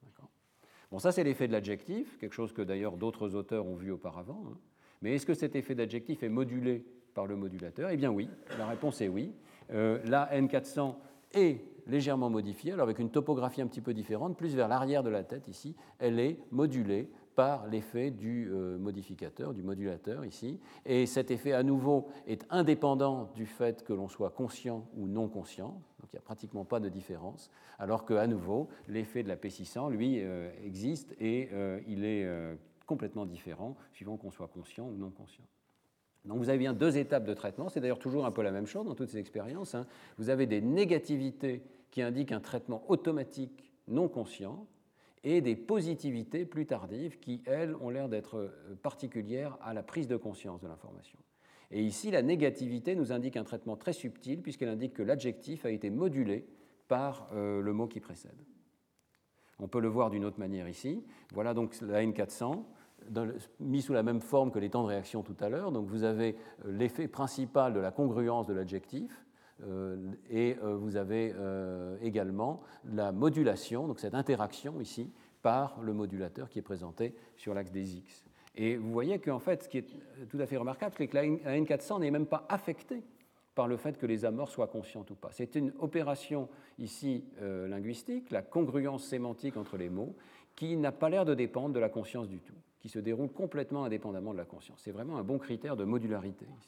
Bon, ça, c'est l'effet de l'adjectif, quelque chose que d'ailleurs d'autres auteurs ont vu auparavant. Mais est-ce que cet effet d'adjectif est modulé par le modulateur? Eh bien oui, la réponse est oui. La N400 est légèrement modifiée, alors avec une topographie un petit peu différente, plus vers l'arrière de la tête ici, elle est modulée par l'effet du modificateur, du modulateur ici. Et cet effet, à nouveau, est indépendant du fait que l'on soit conscient ou non conscient. Donc il n'y a pratiquement pas de différence. Alors qu'à nouveau, l'effet de la P600, lui, existe et il est complètement différent suivant qu'on soit conscient ou non conscient. Donc vous avez bien deux étapes de traitement. C'est d'ailleurs toujours un peu la même chose dans toutes ces expériences. Vous avez des négativités qui indiquent un traitement automatique non conscient, et des positivités plus tardives qui, elles, ont l'air d'être particulières à la prise de conscience de l'information. Et ici, la négativité nous indique un traitement très subtil puisqu'elle indique que l'adjectif a été modulé par le mot qui précède. On peut le voir d'une autre manière ici. Voilà donc la N400, mis sous la même forme que les temps de réaction tout à l'heure. Donc vous avez l'effet principal de la congruence de l'adjectif, et vous avez également la modulation, donc cette interaction ici, par le modulateur qui est présenté sur l'axe des X. Et vous voyez qu'en fait, ce qui est tout à fait remarquable, c'est que la N400 n'est même pas affectée par le fait que les amorces soient conscientes ou pas. C'est une opération ici linguistique, la congruence sémantique entre les mots, qui n'a pas l'air de dépendre de la conscience du tout, qui se déroule complètement indépendamment de la conscience. C'est vraiment un bon critère de modularité ici.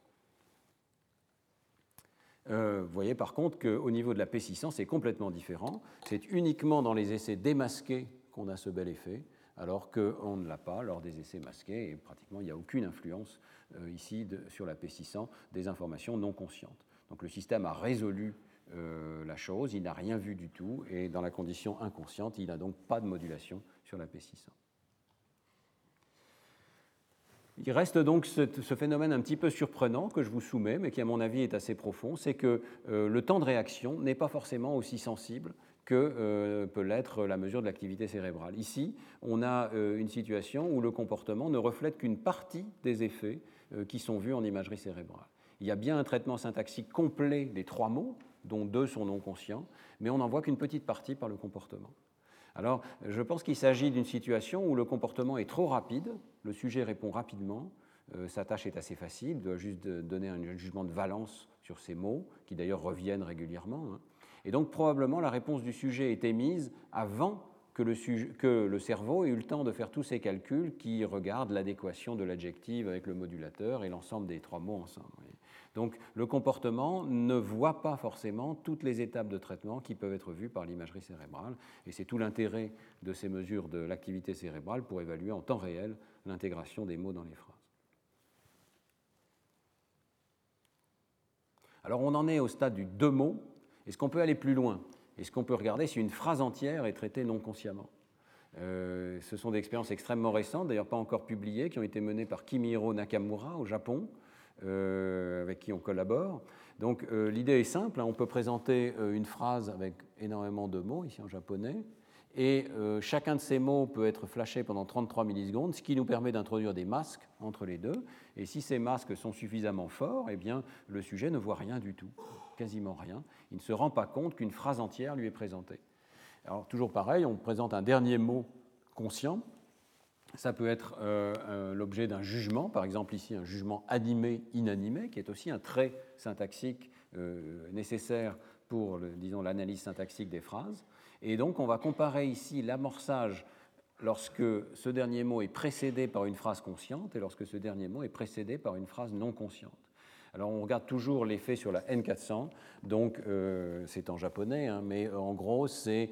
Vous voyez par contre qu'au niveau de la P600, c'est complètement différent. C'est uniquement dans les essais démasqués qu'on a ce bel effet, alors qu'on ne l'a pas lors des essais masqués, et pratiquement il n'y a aucune influence ici sur la P600 des informations non conscientes. Donc le système a résolu la chose, il n'a rien vu du tout, et dans la condition inconsciente, il n'a donc pas de modulation sur la P600. Il reste donc ce phénomène un petit peu surprenant que je vous soumets, mais qui à mon avis est assez profond, c'est que le temps de réaction n'est pas forcément aussi sensible que peut l'être la mesure de l'activité cérébrale. Ici, on a une situation où le comportement ne reflète qu'une partie des effets qui sont vus en imagerie cérébrale. Il y a bien un traitement syntaxique complet des 3 mots, dont 2 sont non conscients, mais on n'en voit qu'une petite partie par le comportement. Alors, je pense qu'il s'agit d'une situation où le comportement est trop rapide, le sujet répond rapidement, sa tâche est assez facile, il doit juste donner un jugement de valence sur ces mots, qui d'ailleurs reviennent régulièrement. Et donc, probablement, la réponse du sujet est émise avant que le cerveau ait eu le temps de faire tous ces calculs qui regardent l'adéquation de l'adjectif avec le modulateur et l'ensemble des 3 mots ensemble. Donc le comportement ne voit pas forcément toutes les étapes de traitement qui peuvent être vues par l'imagerie cérébrale, et c'est tout l'intérêt de ces mesures de l'activité cérébrale pour évaluer en temps réel l'intégration des mots dans les phrases. Alors on en est au stade du 2 mots. Est-ce qu'on peut aller plus loin? Est-ce qu'on peut regarder si une phrase entière est traitée non consciemment? Ce sont des expériences extrêmement récentes, d'ailleurs pas encore publiées, qui ont été menées par Kimihiro Nakamura au Japon, avec qui on collabore. Donc l'idée est simple, on peut présenter une phrase avec énormément de mots, ici en japonais, et chacun de ces mots peut être flashé pendant 33 millisecondes, ce qui nous permet d'introduire des masques entre les deux, et si ces masques sont suffisamment forts, eh bien, le sujet ne voit rien du tout, quasiment rien, il ne se rend pas compte qu'une phrase entière lui est présentée. Alors toujours pareil, on présente un dernier mot conscient. Ça peut être l'objet d'un jugement, par exemple ici un jugement animé-inanimé, qui est aussi un trait syntaxique nécessaire pour, disons, l'analyse syntaxique des phrases. Et donc on va comparer ici l'amorçage lorsque ce dernier mot est précédé par une phrase consciente et lorsque ce dernier mot est précédé par une phrase non consciente. Alors on regarde toujours l'effet sur la N400, donc c'est en japonais, mais en gros c'est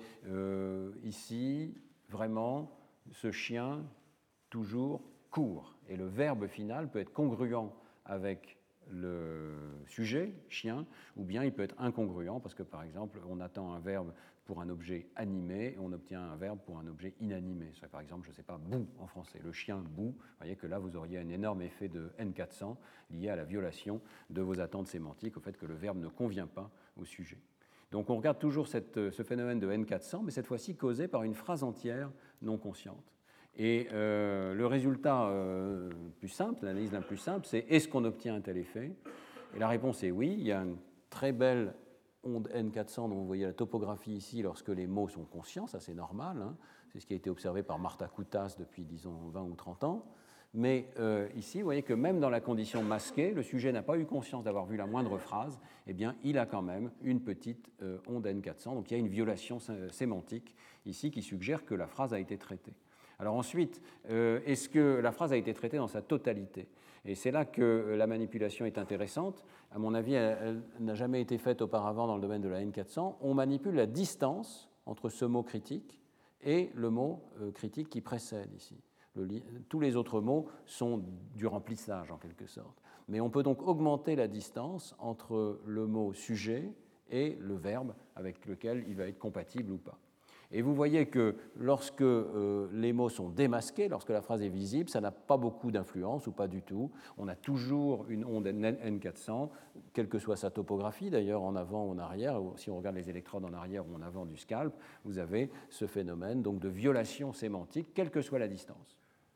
ici vraiment ce chien toujours court. Et le verbe final peut être congruent avec le sujet, chien, ou bien il peut être incongruent, parce que par exemple, on attend un verbe pour un objet animé et on obtient un verbe pour un objet inanimé. C'est par exemple, je ne sais pas, boue en français, le chien boue. Vous voyez que là, vous auriez un énorme effet de N400 lié à la violation de vos attentes sémantiques, au fait que le verbe ne convient pas au sujet. Donc on regarde toujours ce phénomène de N400, mais cette fois-ci causé par une phrase entière non consciente. Et le résultat plus simple, l'analyse la plus simple, c'est est-ce qu'on obtient un tel effet? Et la réponse est oui. Il y a une très belle onde N400 dont vous voyez la topographie ici lorsque les mots sont conscients, ça c'est normal. C'est ce qui a été observé par Marta Kutas depuis, disons, 20 ou 30 ans. Mais ici, vous voyez que même dans la condition masquée, le sujet n'a pas eu conscience d'avoir vu la moindre phrase, eh bien, il a quand même une petite onde N400. Donc il y a une violation sémantique ici qui suggère que la phrase a été traitée. Alors ensuite, est-ce que la phrase a été traitée dans sa totalité? Et c'est là que la manipulation est intéressante. À mon avis, elle n'a jamais été faite auparavant dans le domaine de la N400. On manipule la distance entre ce mot critique et le mot critique qui précède ici. Tous les autres mots sont du remplissage en quelque sorte. Mais on peut donc augmenter la distance entre le mot sujet et le verbe avec lequel il va être compatible ou pas. Et vous voyez que lorsque les mots sont démasqués, lorsque la phrase est visible, ça n'a pas beaucoup d'influence ou pas du tout. On a toujours une onde N400, quelle que soit sa topographie, d'ailleurs en avant ou en arrière. Si on regarde les électrodes en arrière ou en avant du scalp, vous avez ce phénomène donc de violation sémantique, quelle que soit la distance.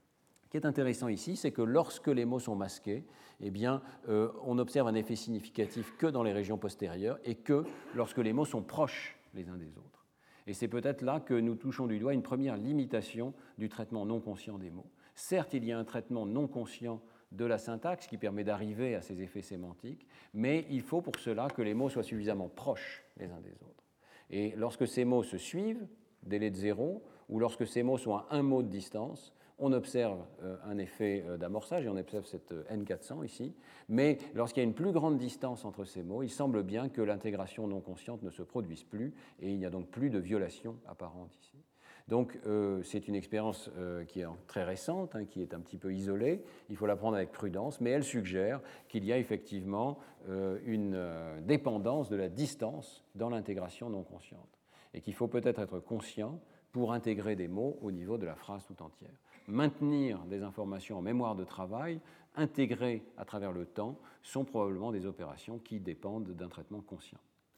Ce qui est intéressant ici, c'est que lorsque les mots sont masqués, eh bien, on observe un effet significatif que dans les régions postérieures et que lorsque les mots sont proches les uns des autres. Et c'est peut-être là que nous touchons du doigt une première limitation du traitement non conscient des mots. Certes, il y a un traitement non conscient de la syntaxe qui permet d'arriver à ces effets sémantiques, mais il faut pour cela que les mots soient suffisamment proches les uns des autres. Et lorsque ces mots se suivent, délai de 0, ou lorsque ces mots sont à un mot de distance, on observe un effet d'amorçage, et on observe cette N400 ici, mais lorsqu'il y a une plus grande distance entre ces mots, il semble bien que l'intégration non consciente ne se produise plus, et il n'y a donc plus de violation apparente ici. Donc c'est une expérience qui est très récente, qui est un petit peu isolée, il faut la prendre avec prudence, mais elle suggère qu'il y a effectivement une dépendance de la distance dans l'intégration non consciente, et qu'il faut peut-être être conscient pour intégrer des mots au niveau de la phrase tout entière. Maintenir des informations en mémoire de travail, intégrées à travers le temps, sont probablement des opérations qui dépendent d'un traitement conscient.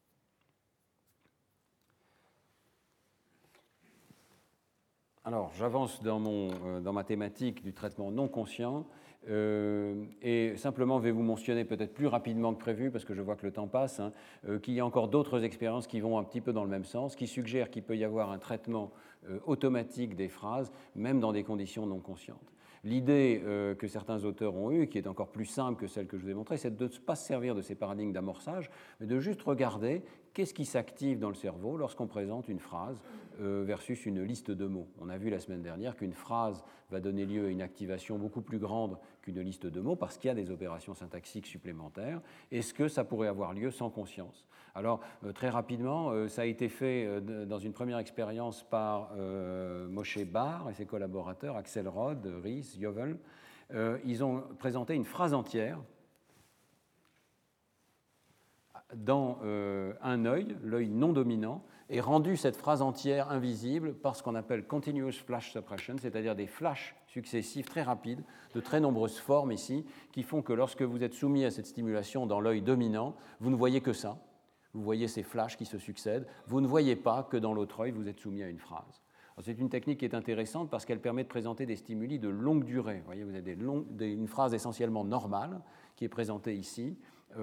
Alors, j'avance dans ma thématique du traitement non conscient et simplement vais vous mentionner peut-être plus rapidement que prévu, parce que je vois que le temps passe, qu'il y a encore d'autres expériences qui vont un petit peu dans le même sens, qui suggèrent qu'il peut y avoir un traitement automatique des phrases, même dans des conditions non conscientes. L'idée que certains auteurs ont eue, qui est encore plus simple que celle que je vous ai montrée, c'est de ne pas se servir de ces paradigmes d'amorçage, mais de juste regarder qu'est-ce qui s'active dans le cerveau lorsqu'on présente une phrase versus une liste de mots. On a vu la semaine dernière qu'une phrase va donner lieu à une activation beaucoup plus grande qu'une liste de mots parce qu'il y a des opérations syntaxiques supplémentaires. Est-ce que ça pourrait avoir lieu sans conscience? Alors, très rapidement, ça a été fait dans une première expérience par Moshe Bar et ses collaborateurs, Axel Rod, Ries, Jovel. Ils ont présenté une phrase entière dans un œil, l'œil non dominant, et rendu cette phrase entière invisible par ce qu'on appelle continuous flash suppression, c'est-à-dire des flashs successifs très rapides, de très nombreuses formes ici, qui font que lorsque vous êtes soumis à cette stimulation dans l'œil dominant, vous ne voyez que ça. Vous voyez ces flashs qui se succèdent. Vous ne voyez pas que dans l'autre œil, vous êtes soumis à une phrase. C'est une technique qui est intéressante parce qu'elle permet de présenter des stimuli de longue durée. Vous voyez, vous avez une phrase essentiellement normale qui est présentée ici.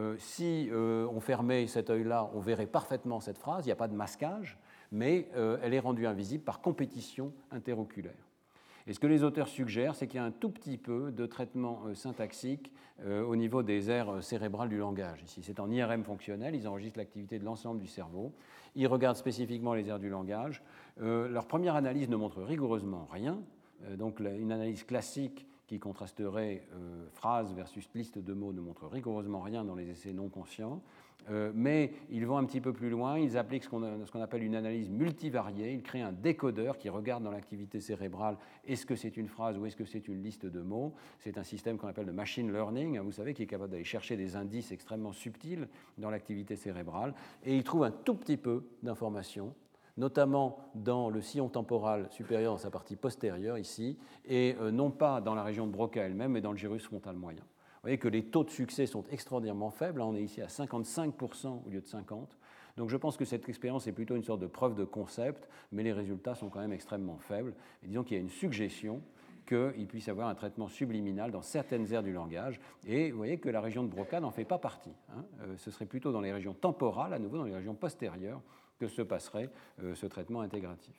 Si on fermait cet œil-là, on verrait parfaitement cette phrase. Il n'y a pas de masquage, mais elle est rendue invisible par compétition interoculaire. Et ce que les auteurs suggèrent, c'est qu'il y a un tout petit peu de traitement syntaxique au niveau des aires cérébrales du langage. Ici, c'est en IRM fonctionnel, ils enregistrent l'activité de l'ensemble du cerveau. Ils regardent spécifiquement les aires du langage. Leur première analyse ne montre rigoureusement rien. Donc une analyse classique qui contrasterait phrase versus liste de mots ne montre rigoureusement rien dans les essais non conscients. Mais ils vont un petit peu plus loin, ils appliquent ce qu'on appelle une analyse multivariée, ils créent un décodeur qui regarde dans l'activité cérébrale est-ce que c'est une phrase ou est-ce que c'est une liste de mots. C'est un système qu'on appelle de machine learning, vous savez, qui est capable d'aller chercher des indices extrêmement subtils dans l'activité cérébrale, et ils trouvent un tout petit peu d'informations, notamment dans le sillon temporal supérieur dans sa partie postérieure ici, et non pas dans la région de Broca elle-même, mais dans le gyrus frontal moyen. Vous voyez que les taux de succès sont extraordinairement faibles. Là, on est ici à 55% au lieu de 50%. Donc je pense que cette expérience est plutôt une sorte de preuve de concept, mais les résultats sont quand même extrêmement faibles. Et disons qu'il y a une suggestion qu'il puisse y avoir un traitement subliminal dans certaines aires du langage. Et vous voyez que la région de Broca n'en fait pas partie. Ce serait plutôt dans les régions temporales, à nouveau dans les régions postérieures, que se passerait ce traitement intégratif.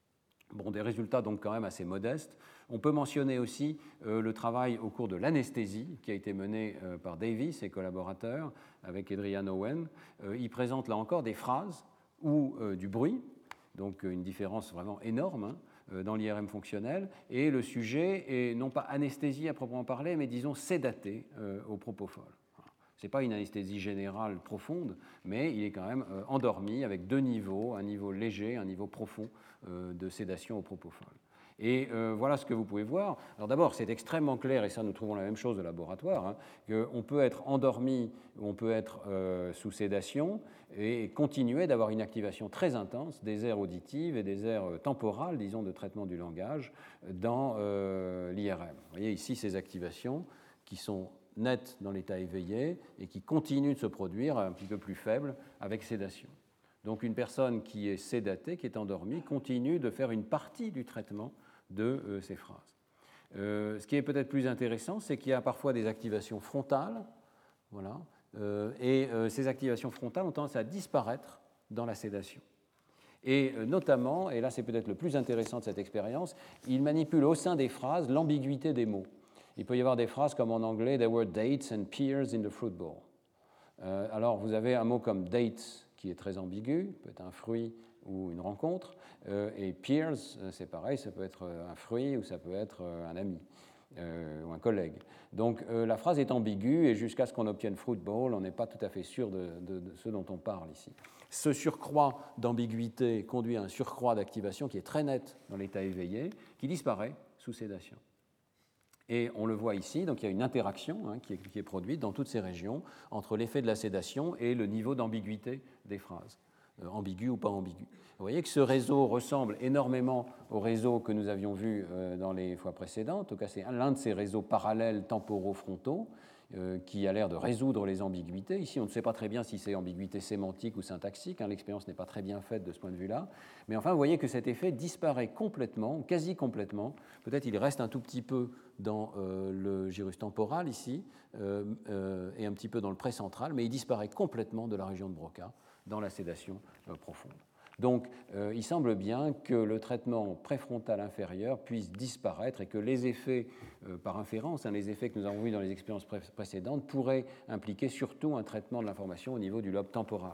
Bon, des résultats donc quand même assez modestes. On peut mentionner aussi le travail au cours de l'anesthésie qui a été mené par Davis et collaborateurs avec Adrian Owen. Il présente là encore des phrases ou du bruit, donc une différence vraiment énorme dans l'IRM fonctionnel. Et le sujet est non pas anesthésie à proprement parler, mais disons sédaté au propofol. Ce n'est pas une anesthésie générale profonde, mais il est quand même endormi avec deux niveaux, un niveau léger, un niveau profond de sédation au propofol. Et voilà ce que vous pouvez voir. Alors d'abord, c'est extrêmement clair, et ça nous trouvons la même chose au laboratoire, qu'on peut être endormi ou on peut être sous sédation et continuer d'avoir une activation très intense des aires auditives et des aires temporales, disons, de traitement du langage dans l'IRM. Vous voyez ici ces activations qui sont nettes dans l'état éveillé et qui continuent de se produire un petit peu plus faibles avec sédation. Donc une personne qui est sédatée, qui est endormie, continue de faire une partie du traitement de ces phrases. Ce qui est peut-être plus intéressant, c'est qu'il y a parfois des activations frontales, voilà, et ces activations frontales ont tendance à disparaître dans la sédation. Et notamment, et là c'est peut-être le plus intéressant de cette expérience, il manipule au sein des phrases l'ambiguïté des mots. Il peut y avoir des phrases comme en anglais « There were dates and pears in the fruit bowl ». Alors vous avez un mot comme « dates » qui est très ambigu, peut être un fruit ou une rencontre, et « pears », c'est pareil, ça peut être un fruit ou ça peut être un ami ou un collègue. Donc la phrase est ambiguë et jusqu'à ce qu'on obtienne fruit bowl, on n'est pas tout à fait sûr de ce dont on parle ici. Ce surcroît d'ambiguïté conduit à un surcroît d'activation qui est très net dans l'état éveillé, qui disparaît sous sédation. Et on le voit ici, donc il y a une interaction qui est produite dans toutes ces régions entre l'effet de la sédation et le niveau d'ambiguïté des phrases, ambigu ou pas ambigu. Vous voyez que ce réseau ressemble énormément au réseau que nous avions vu dans les fois précédentes. En tout cas, c'est l'un de ces réseaux parallèles temporaux frontaux qui a l'air de résoudre les ambiguïtés. Ici, on ne sait pas très bien si c'est ambiguïté sémantique ou syntaxique. L'expérience n'est pas très bien faite de ce point de vue-là. Mais enfin, vous voyez que cet effet disparaît complètement, quasi complètement. Peut-être il reste un tout petit peu dans le gyrus temporal ici et un petit peu dans le précentral, mais il disparaît complètement de la région de Broca dans la sédation profonde. Donc, il semble bien que le traitement préfrontal inférieur puisse disparaître et que les effets, par inférence, les effets que nous avons vus dans les expériences précédentes, pourraient impliquer surtout un traitement de l'information au niveau du lobe temporal.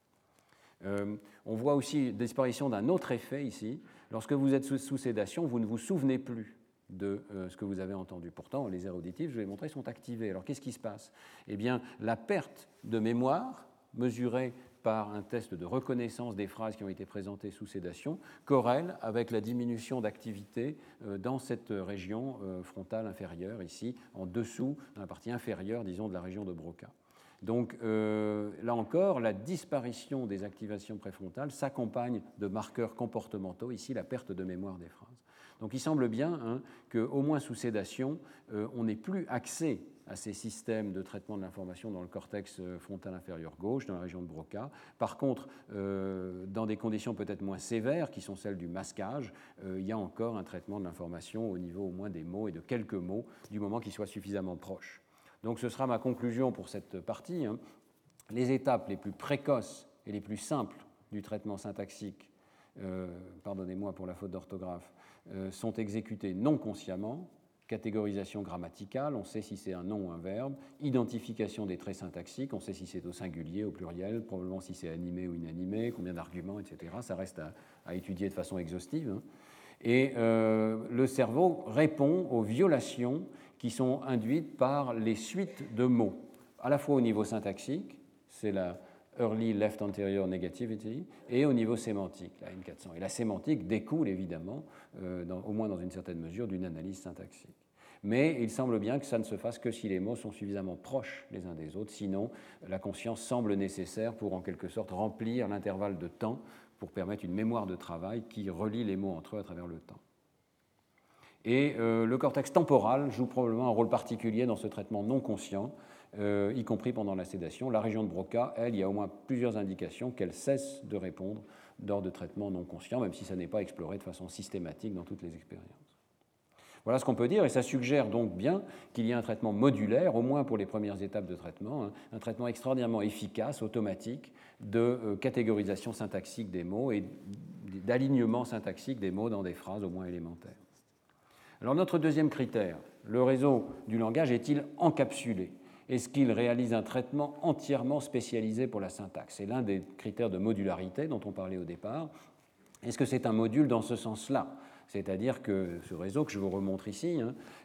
On voit aussi la disparition d'un autre effet ici. Lorsque vous êtes sous sédation, vous ne vous souvenez plus de ce que vous avez entendu. Pourtant, les aires auditives, je vais montrer, sont activées. Alors, qu'est-ce qui se passe? Eh bien, la perte de mémoire mesurée par un test de reconnaissance des phrases qui ont été présentées sous sédation, corrèle avec la diminution d'activité dans cette région frontale inférieure, ici, en dessous, dans la partie inférieure, disons, de la région de Broca. Donc, là encore, la disparition des activations préfrontales s'accompagne de marqueurs comportementaux, ici, la perte de mémoire des phrases. Donc, il semble bien qu'au moins sous sédation, on n'ait plus accès à ces systèmes de traitement de l'information dans le cortex frontal inférieur gauche, dans la région de Broca. Par contre, dans des conditions peut-être moins sévères, qui sont celles du masquage, il y a encore un traitement de l'information au niveau au moins des mots et de quelques mots, du moment qu'ils soient suffisamment proches. Donc ce sera ma conclusion pour cette partie. Les étapes les plus précoces et les plus simples du traitement syntaxique, pardonnez-moi pour la faute d'orthographe, sont exécutées non consciemment. Catégorisation grammaticale, on sait si c'est un nom ou un verbe. Identification des traits syntaxiques, on sait si c'est au singulier, au pluriel, probablement si c'est animé ou inanimé, combien d'arguments, etc. Ça reste à étudier de façon exhaustive. Et le cerveau répond aux violations qui sont induites par les suites de mots, à la fois au niveau syntaxique, c'est la Early Left Anterior Negativity, et au niveau sémantique, la N400. Et la sémantique découle évidemment, au moins dans une certaine mesure, d'une analyse syntaxique. Mais il semble bien que ça ne se fasse que si les mots sont suffisamment proches les uns des autres, sinon la conscience semble nécessaire pour en quelque sorte remplir l'intervalle de temps pour permettre une mémoire de travail qui relie les mots entre eux à travers le temps. Et le cortex temporal joue probablement un rôle particulier dans ce traitement non conscient, y compris pendant la sédation. La région de Broca, elle, il y a au moins plusieurs indications qu'elle cesse de répondre lors de traitements non conscients, même si ça n'est pas exploré de façon systématique dans toutes les expériences. Voilà ce qu'on peut dire, et ça suggère donc bien qu'il y a un traitement modulaire, au moins pour les premières étapes de traitement, un traitement extraordinairement efficace, automatique, de catégorisation syntaxique des mots et d'alignement syntaxique des mots dans des phrases au moins élémentaires. Alors notre deuxième critère, le réseau du langage est-il encapsulé? Est-ce qu'il réalise un traitement entièrement spécialisé pour la syntaxe? C'est l'un des critères de modularité dont on parlait au départ. Est-ce que c'est un module dans ce sens-là? C'est-à-dire que ce réseau que je vous remontre ici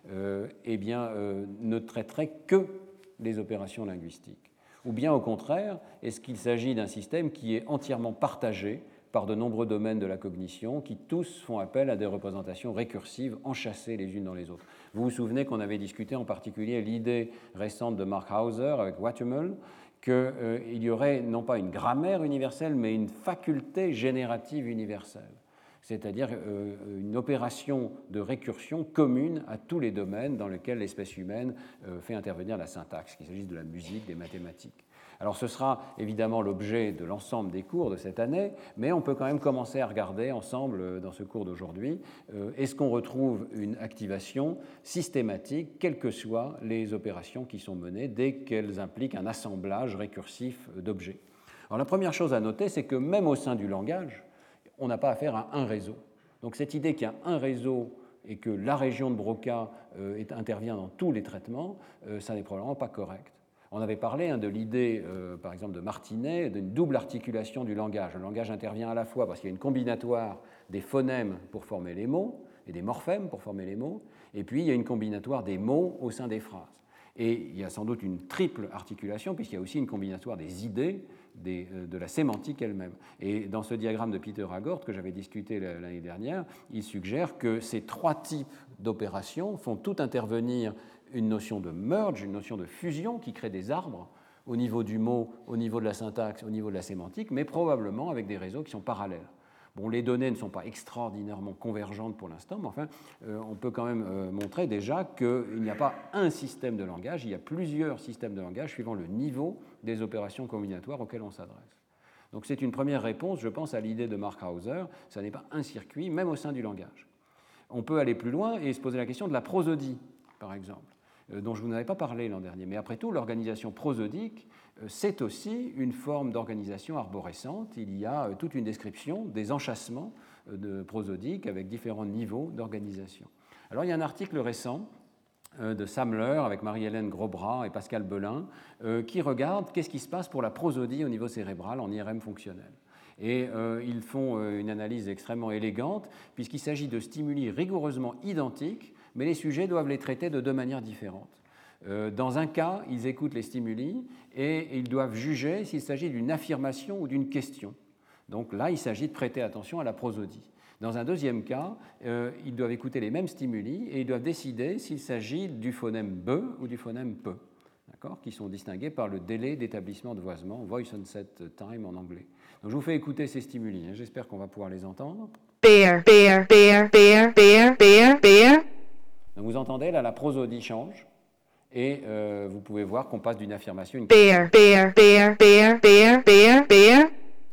ne traiterait que les opérations linguistiques. Ou bien au contraire, est-ce qu'il s'agit d'un système qui est entièrement partagé par de nombreux domaines de la cognition qui tous font appel à des représentations récursives enchâssées les unes dans les autres? Vous vous souvenez qu'on avait discuté en particulier l'idée récente de Mark Hauser avec Watermull qu'il y aurait non pas une grammaire universelle mais une faculté générative universelle, c'est-à-dire une opération de récursion commune à tous les domaines dans lesquels l'espèce humaine fait intervenir la syntaxe, qu'il s'agisse de la musique, des mathématiques. Alors ce sera évidemment l'objet de l'ensemble des cours de cette année, mais on peut quand même commencer à regarder ensemble dans ce cours d'aujourd'hui, est-ce qu'on retrouve une activation systématique, quelles que soient les opérations qui sont menées, dès qu'elles impliquent un assemblage récursif d'objets. Alors la première chose à noter, c'est que même au sein du langage, on n'a pas affaire à un réseau. Donc cette idée qu'il y a un réseau et que la région de Broca intervient dans tous les traitements, ça n'est probablement pas correct. On avait parlé de l'idée, par exemple, de Martinet, d'une double articulation du langage. Le langage intervient à la fois parce qu'il y a une combinatoire des phonèmes pour former les mots et des morphèmes pour former les mots, et puis il y a une combinatoire des mots au sein des phrases. Et il y a sans doute une triple articulation, puisqu'il y a aussi une combinatoire des idées, de la sémantique elle-même. Et dans ce diagramme de Peter Hagort que j'avais discuté l'année dernière, il suggère que ces trois types d'opérations font tout intervenir une notion de merge, une notion de fusion qui crée des arbres au niveau du mot, au niveau de la syntaxe, au niveau de la sémantique, mais probablement avec des réseaux qui sont parallèles. Bon, les données ne sont pas extraordinairement convergentes pour l'instant, mais enfin, on peut quand même montrer déjà qu'il n'y a pas un système de langage, il y a plusieurs systèmes de langage suivant le niveau des opérations combinatoires auxquelles on s'adresse. Donc c'est une première réponse, je pense, à l'idée de Mark Hauser, ça n'est pas un circuit, même au sein du langage. On peut aller plus loin et se poser la question de la prosodie, par exemple, dont je vous n'avais pas parlé l'an dernier. Mais après tout, l'organisation prosodique, c'est aussi une forme d'organisation arborescente. Il y a toute une description des enchâssements prosodiques avec différents niveaux d'organisation. Alors il y a un article récent de Samler avec Marie-Hélène Grosbras et Pascal Belin qui regarde qu'est-ce qui se passe pour la prosodie au niveau cérébral en IRM fonctionnel. Et ils font une analyse extrêmement élégante puisqu'il s'agit de stimuli rigoureusement identiques, mais les sujets doivent les traiter de deux manières différentes. Dans un cas, ils écoutent les stimuli et ils doivent juger s'il s'agit d'une affirmation ou d'une question. Donc là, il s'agit de prêter attention à la prosodie. Dans un deuxième cas, ils doivent écouter les mêmes stimuli et ils doivent décider s'il s'agit du phonème be ou du phonème pe, qui sont distingués par le délai d'établissement de voisement, voice onset time en anglais. Donc je vous fais écouter ces stimuli, j'espère qu'on va pouvoir les entendre. Bear, bear, bear, bear, bear, bear, bear. Donc vous entendez, là, la prosodie change. Et vous pouvez voir qu'on passe d'une affirmation à une question. Bear, bear, bear, bear, bear, bear, bear.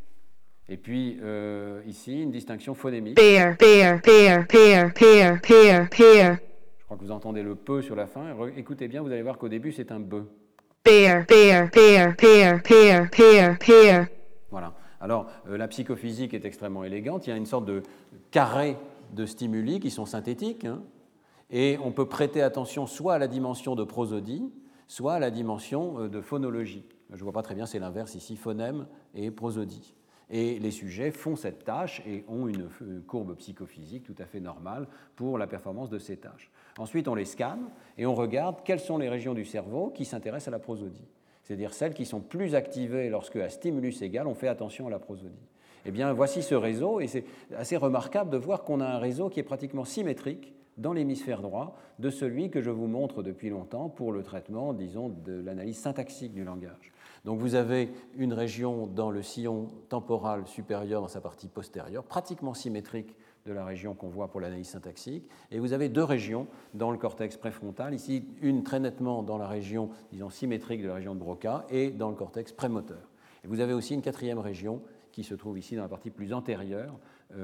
Et puis ici, une distinction phonémique. Bear, bear, bear, bear, bear, bear, bear. Je crois que vous entendez le peu sur la fin. Écoutez bien, vous allez voir qu'au début, c'est un be. Bear, bear, bear, bear, bear, bear, bear. Voilà. Alors, la psychophysique est extrêmement élégante. Il y a une sorte de carré de stimuli qui sont synthétiques, et on peut prêter attention soit à la dimension de prosodie, soit à la dimension de phonologie. Je ne vois pas très bien, c'est l'inverse ici, phonème et prosodie. Et les sujets font cette tâche et ont une courbe psychophysique tout à fait normale pour la performance de ces tâches. Ensuite, on les scanne et on regarde quelles sont les régions du cerveau qui s'intéressent à la prosodie, c'est-à-dire celles qui sont plus activées lorsque, à stimulus égal, on fait attention à la prosodie. Eh bien, voici ce réseau, et c'est assez remarquable de voir qu'on a un réseau qui est pratiquement symétrique dans l'hémisphère droit de celui que je vous montre depuis longtemps pour le traitement, disons, de l'analyse syntaxique du langage. Donc vous avez une région dans le sillon temporal supérieur dans sa partie postérieure, pratiquement symétrique de la région qu'on voit pour l'analyse syntaxique, et vous avez deux régions dans le cortex préfrontal, ici une très nettement dans la région, disons, symétrique de la région de Broca et dans le cortex prémoteur. Et vous avez aussi une quatrième région qui se trouve ici dans la partie plus antérieure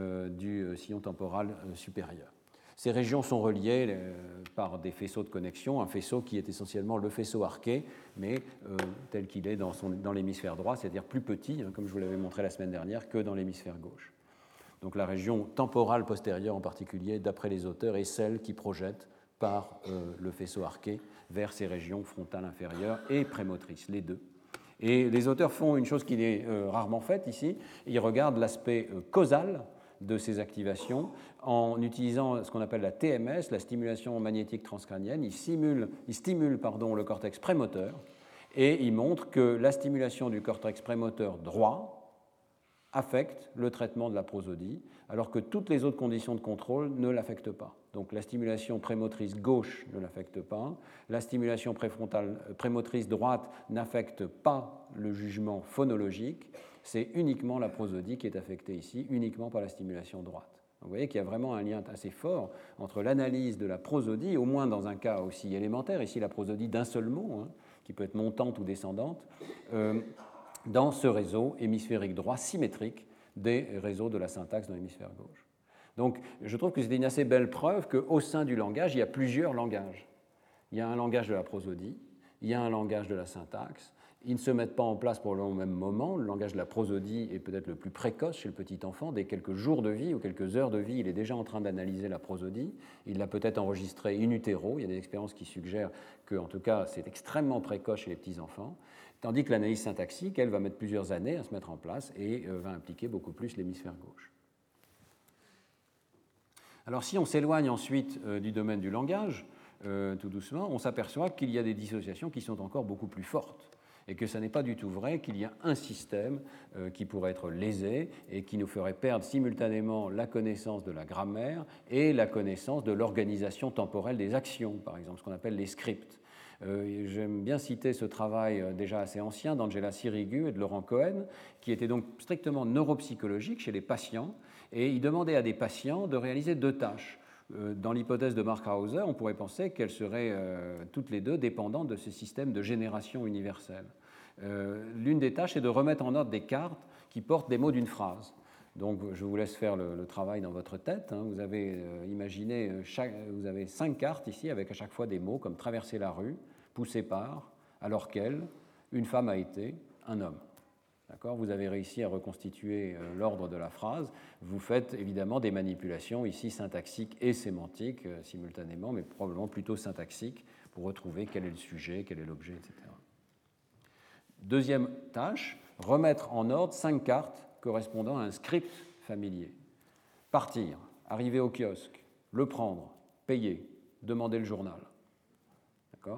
du sillon temporal supérieur. Ces régions sont reliées par des faisceaux de connexion, un faisceau qui est essentiellement le faisceau arqué, mais tel qu'il est dans l'hémisphère droit, c'est-à-dire plus petit, comme je vous l'avais montré la semaine dernière, que dans l'hémisphère gauche. Donc la région temporale postérieure en particulier, d'après les auteurs, est celle qui projette par le faisceau arqué vers ces régions frontales inférieures et prémotrices, les deux. Et les auteurs font une chose qui est rarement faite ici, ils regardent l'aspect causal de ces activations en utilisant ce qu'on appelle la TMS, la stimulation magnétique transcrânienne. Ils stimulent le cortex prémoteur et ils montrent que la stimulation du cortex prémoteur droit affecte le traitement de la prosodie, alors que toutes les autres conditions de contrôle ne l'affectent pas. Donc la stimulation prémotrice gauche ne l'affecte pas, la stimulation prémotrice droite n'affecte pas le jugement phonologique, c'est uniquement la prosodie qui est affectée ici, uniquement par la stimulation droite. Donc vous voyez qu'il y a vraiment un lien assez fort entre l'analyse de la prosodie, au moins dans un cas aussi élémentaire, ici la prosodie d'un seul mot, qui peut être montante ou descendante, dans ce réseau hémisphérique droit symétrique des réseaux de la syntaxe dans l'hémisphère gauche. Donc, je trouve que c'est une assez belle preuve qu'au sein du langage, il y a plusieurs langages. Il y a un langage de la prosodie, il y a un langage de la syntaxe. Ils ne se mettent pas en place pour le même moment. Le langage de la prosodie est peut-être le plus précoce chez le petit enfant. Dès quelques jours de vie ou quelques heures de vie, il est déjà en train d'analyser la prosodie. Il l'a peut-être enregistrée in utero. Il y a des expériences qui suggèrent que, en tout cas, c'est extrêmement précoce chez les petits-enfants. Tandis que l'analyse syntaxique, elle, va mettre plusieurs années à se mettre en place et va impliquer beaucoup plus l'hémisphère gauche. Alors, si on s'éloigne ensuite du domaine du langage, tout doucement, on s'aperçoit qu'il y a des dissociations qui sont encore beaucoup plus fortes et que ce n'est pas du tout vrai qu'il y a un système qui pourrait être lésé et qui nous ferait perdre simultanément la connaissance de la grammaire et la connaissance de l'organisation temporelle des actions, par exemple, ce qu'on appelle les scripts. J'aime bien citer ce travail déjà assez ancien d'Angela Sirigu et de Laurent Cohen, qui était donc strictement neuropsychologique chez les patients, et il demandait à des patients de réaliser 2 tâches. Dans l'hypothèse de Markhauser, on pourrait penser qu'elles seraient toutes les deux dépendantes de ce système de génération universelle. L'une des tâches est de remettre en ordre des cartes qui portent des mots d'une phrase. Donc, je vous laisse faire le travail dans votre tête. Vous avez imaginé, vous avez 5 cartes ici avec à chaque fois des mots comme traverser la rue, pousser par, alors qu'elle, une femme a été, un homme. D'accord ? Vous avez réussi à reconstituer l'ordre de la phrase. Vous faites évidemment des manipulations ici syntaxiques et sémantiques simultanément, mais probablement plutôt syntaxiques pour retrouver quel est le sujet, quel est l'objet, etc. Deuxième tâche, remettre en ordre 5 cartes correspondant à un script familier. Partir, arriver au kiosque, le prendre, payer, demander le journal. D'accord ?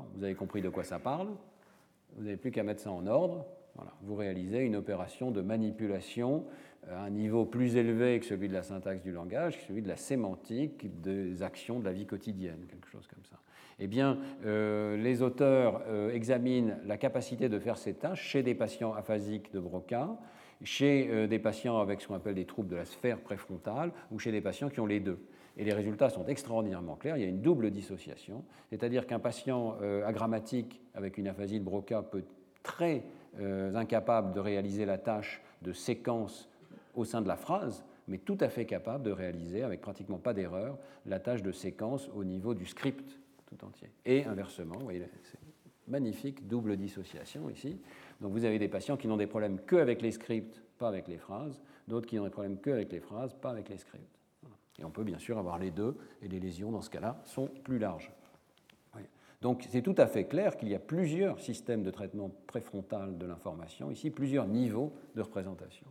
Vous avez compris de quoi ça parle. Vous n'avez plus qu'à mettre ça en ordre. Voilà. Vous réalisez une opération de manipulation à un niveau plus élevé que celui de la syntaxe du langage, que celui de la sémantique, des actions de la vie quotidienne, quelque chose comme ça. Eh bien, les auteurs examinent la capacité de faire ces tâches chez des patients aphasiques de Broca, chez des patients avec ce qu'on appelle des troubles de la sphère préfrontale ou chez des patients qui ont les deux. Et les résultats sont extraordinairement clairs. Il y a une double dissociation, c'est-à-dire qu'un patient agrammatique avec une aphasie de Broca peut très incapable de réaliser la tâche de séquence au sein de la phrase, mais tout à fait capable de réaliser, avec pratiquement pas d'erreur, la tâche de séquence au niveau du script tout entier. Et inversement, vous voyez, c'est magnifique double dissociation ici. Donc vous avez des patients qui n'ont des problèmes qu'avec les scripts, pas avec les phrases, d'autres qui n'ont des problèmes qu'avec les phrases, pas avec les scripts. Voilà. Et on peut bien sûr avoir les deux, et les lésions dans ce cas-là sont plus larges. Donc c'est tout à fait clair qu'il y a plusieurs systèmes de traitement préfrontal de l'information, ici plusieurs niveaux de représentation.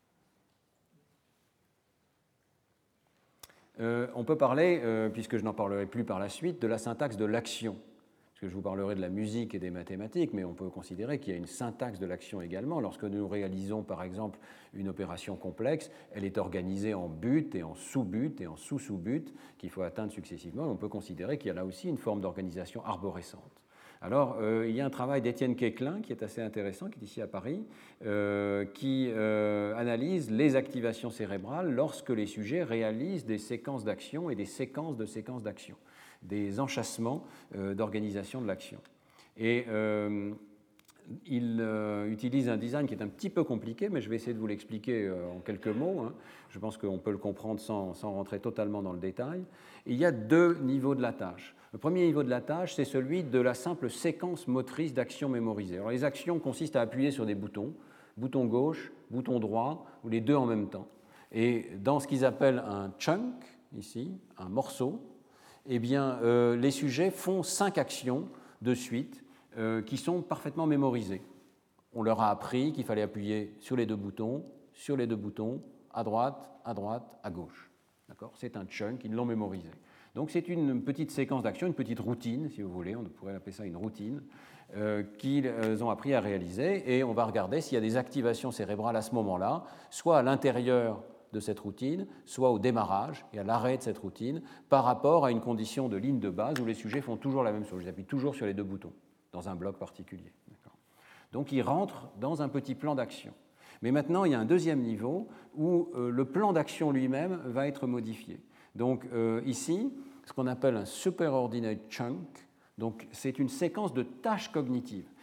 On peut parler, puisque je n'en parlerai plus par la suite, de la syntaxe de l'action. Parce que je vous parlerai de la musique et des mathématiques, mais on peut considérer qu'il y a une syntaxe de l'action également. Lorsque nous réalisons par exemple une opération complexe, elle est organisée en buts et en sous-buts et en sous-sous-buts qu'il faut atteindre successivement. On peut considérer qu'il y a là aussi une forme d'organisation arborescente. Alors, il y a un travail d'Étienne Quéclin qui est assez intéressant, qui est ici à Paris, qui analyse les activations cérébrales lorsque les sujets réalisent des séquences d'action et des séquences d'action, des enchâssements d'organisation de l'action. Et il utilise un design qui est un petit peu compliqué, mais je vais essayer de vous l'expliquer en quelques mots. Je pense qu'on peut le comprendre sans rentrer totalement dans le détail. Il y a 2 niveaux de la tâche. Le premier niveau de la tâche, c'est celui de la simple séquence motrice d'actions mémorisées. Alors, les actions consistent à appuyer sur des boutons, bouton gauche, bouton droit, ou les deux en même temps. Et dans ce qu'ils appellent un chunk, ici, un morceau, eh bien, les sujets font 5 actions de suite qui sont parfaitement mémorisées. On leur a appris qu'il fallait appuyer sur les 2 boutons, à droite, à gauche. D'accord ? C'est un chunk, ils l'ont mémorisé. Donc c'est une petite séquence d'action, une petite routine, si vous voulez, on pourrait appeler ça une routine, qu'ils ont appris à réaliser, et on va regarder s'il y a des activations cérébrales à ce moment-là, soit à l'intérieur de cette routine, soit au démarrage et à l'arrêt de cette routine, par rapport à une condition de ligne de base où les sujets font toujours la même chose, ils appuient toujours sur les 2 boutons, dans un bloc particulier. D'accord ? Donc ils rentrent dans un petit plan d'action. Mais maintenant, il y a un deuxième niveau où le plan d'action lui-même va être modifié. Donc ici, ce qu'on appelle un superordinate chunk, donc c'est une séquence de tâches cognitives.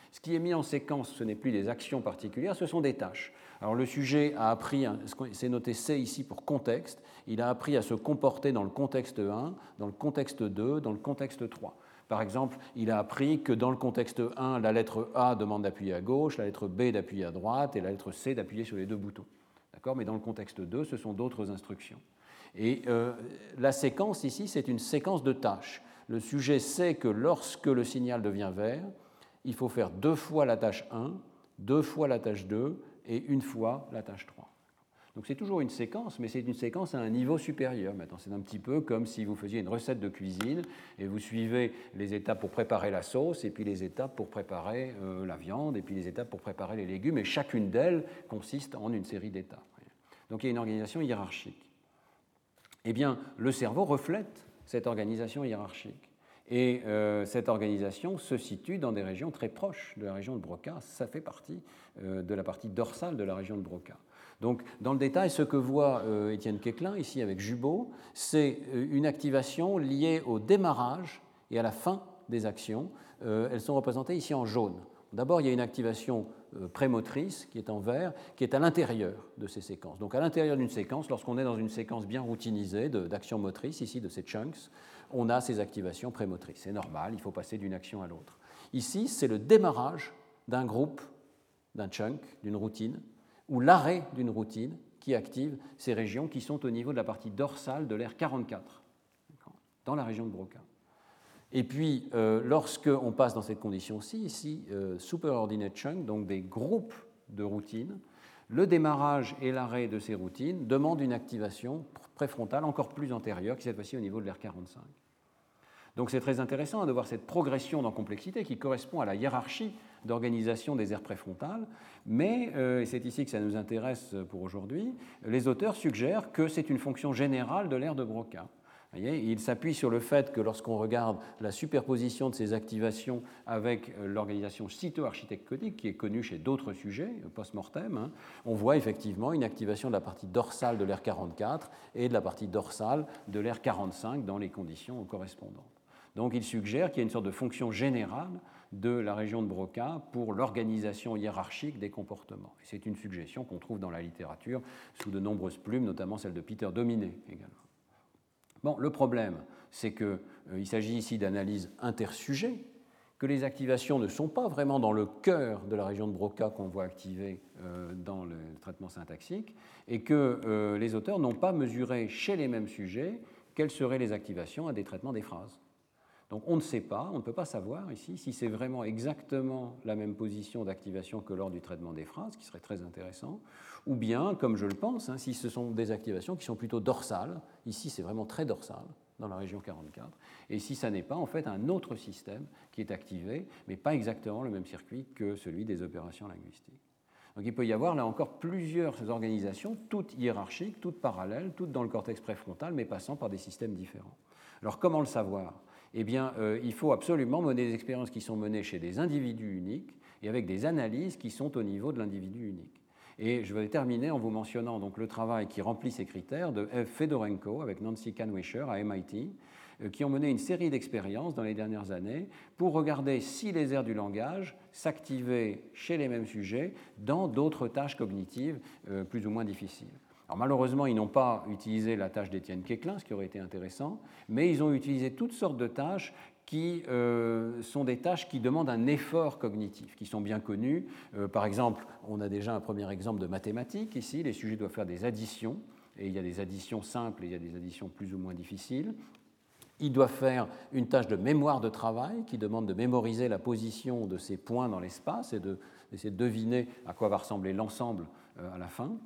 Ce qui est mis en séquence, ce n'est plus des actions particulières, ce sont des tâches. Alors le sujet a appris, c'est noté C ici pour contexte, il a appris à se comporter dans le contexte 1, dans le contexte 2, dans le contexte 3. Par exemple, il a appris que dans le contexte 1, la lettre A demande d'appuyer à gauche, la lettre B d'appuyer à droite et la lettre C d'appuyer sur les deux boutons. D'accord ? Mais dans le contexte 2, ce sont d'autres instructions. Et la séquence ici, c'est une séquence de tâches. Le sujet sait que lorsque le signal devient vert, il faut faire 2 fois la tâche 1, 2 fois la tâche 2 et 1 fois la tâche 3. Donc c'est toujours une séquence, mais c'est une séquence à un niveau supérieur. Maintenant, c'est un petit peu comme si vous faisiez une recette de cuisine et vous suivez les étapes pour préparer la sauce, et puis les étapes pour préparer la viande, et puis les étapes pour préparer les légumes, et chacune d'elles consiste en une série d'étapes. Donc il y a une organisation hiérarchique. Eh bien, le cerveau reflète cette organisation hiérarchique. Et cette organisation se situe dans des régions très proches de la région de Broca. Ça fait partie de la partie dorsale de la région de Broca. Donc, dans le détail, ce que voit Étienne Quéclin, ici avec Jubot, c'est une activation liée au démarrage et à la fin des actions. Elles sont représentées ici en jaune. D'abord, il y a une activation prémotrice qui est en vert, qui est à l'intérieur de ces séquences. Donc, à l'intérieur d'une séquence, lorsqu'on est dans une séquence bien routinisée d'actions motrices, ici de ces chunks, on a ces activations prémotrices. C'est normal, il faut passer d'une action à l'autre. Ici, c'est le démarrage d'un groupe, d'un chunk, d'une routine, ou l'arrêt d'une routine qui active ces régions qui sont au niveau de la partie dorsale de l'aire 44, dans la région de Broca. Et puis, lorsqu'on passe dans cette condition-ci, ici, superordinate chunk, donc des groupes de routines, le démarrage et l'arrêt de ces routines demandent une activation préfrontale encore plus antérieure, qui cette fois-ci au niveau de l'aire 45. Donc c'est très intéressant de voir cette progression dans complexité qui correspond à la hiérarchie d'organisation des aires préfrontales, mais, et c'est ici que ça nous intéresse pour aujourd'hui, les auteurs suggèrent que c'est une fonction générale de l'aire de Broca. Il s'appuie sur le fait que lorsqu'on regarde la superposition de ces activations avec l'organisation cytoarchitectonique, qui est connue chez d'autres sujets post-mortem, on voit effectivement une activation de la partie dorsale de l'aire 44 et de la partie dorsale de l'aire 45 dans les conditions correspondantes. Donc il suggère qu'il y a une sorte de fonction générale de la région de Broca pour l'organisation hiérarchique des comportements. C'est une suggestion qu'on trouve dans la littérature sous de nombreuses plumes, notamment celle de Peter Dominé également. Bon, le problème, c'est qu'il s'agit ici d'analyses intersujets, que les activations ne sont pas vraiment dans le cœur de la région de Broca qu'on voit activée dans le traitement syntaxique, et que les auteurs n'ont pas mesuré chez les mêmes sujets quelles seraient les activations à des traitements des phrases. Donc on ne sait pas, on ne peut pas savoir ici si c'est vraiment exactement la même position d'activation que lors du traitement des phrases, qui serait très intéressant, ou bien, comme je le pense, si ce sont des activations qui sont plutôt dorsales, ici c'est vraiment très dorsal dans la région 44, et si ça n'est pas en fait un autre système qui est activé, mais pas exactement le même circuit que celui des opérations linguistiques. Donc il peut y avoir là encore plusieurs organisations, toutes hiérarchiques, toutes parallèles, toutes dans le cortex préfrontal, mais passant par des systèmes différents. Alors comment le savoir ? Eh bien, il faut absolument mener des expériences qui sont menées chez des individus uniques et avec des analyses qui sont au niveau de l'individu unique. Et je vais terminer en vous mentionnant donc le travail qui remplit ces critères de F. Fedorenko avec Nancy Kanwisher à MIT, qui ont mené une série d'expériences dans les dernières années pour regarder si les aires du langage s'activaient chez les mêmes sujets dans d'autres tâches cognitives plus ou moins difficiles. Alors malheureusement, ils n'ont pas utilisé la tâche d'Étienne Quéclin, ce qui aurait été intéressant, mais ils ont utilisé toutes sortes de tâches qui sont des tâches qui demandent un effort cognitif, qui sont bien connues. Par exemple, on a déjà un premier exemple de mathématiques ici. Les sujets doivent faire des additions, et il y a des additions simples et il y a des additions plus ou moins difficiles. Ils doivent faire une tâche de mémoire de travail qui demande de mémoriser la position de ces points dans l'espace et d'essayer de deviner à quoi va ressembler l'ensemble à la fin.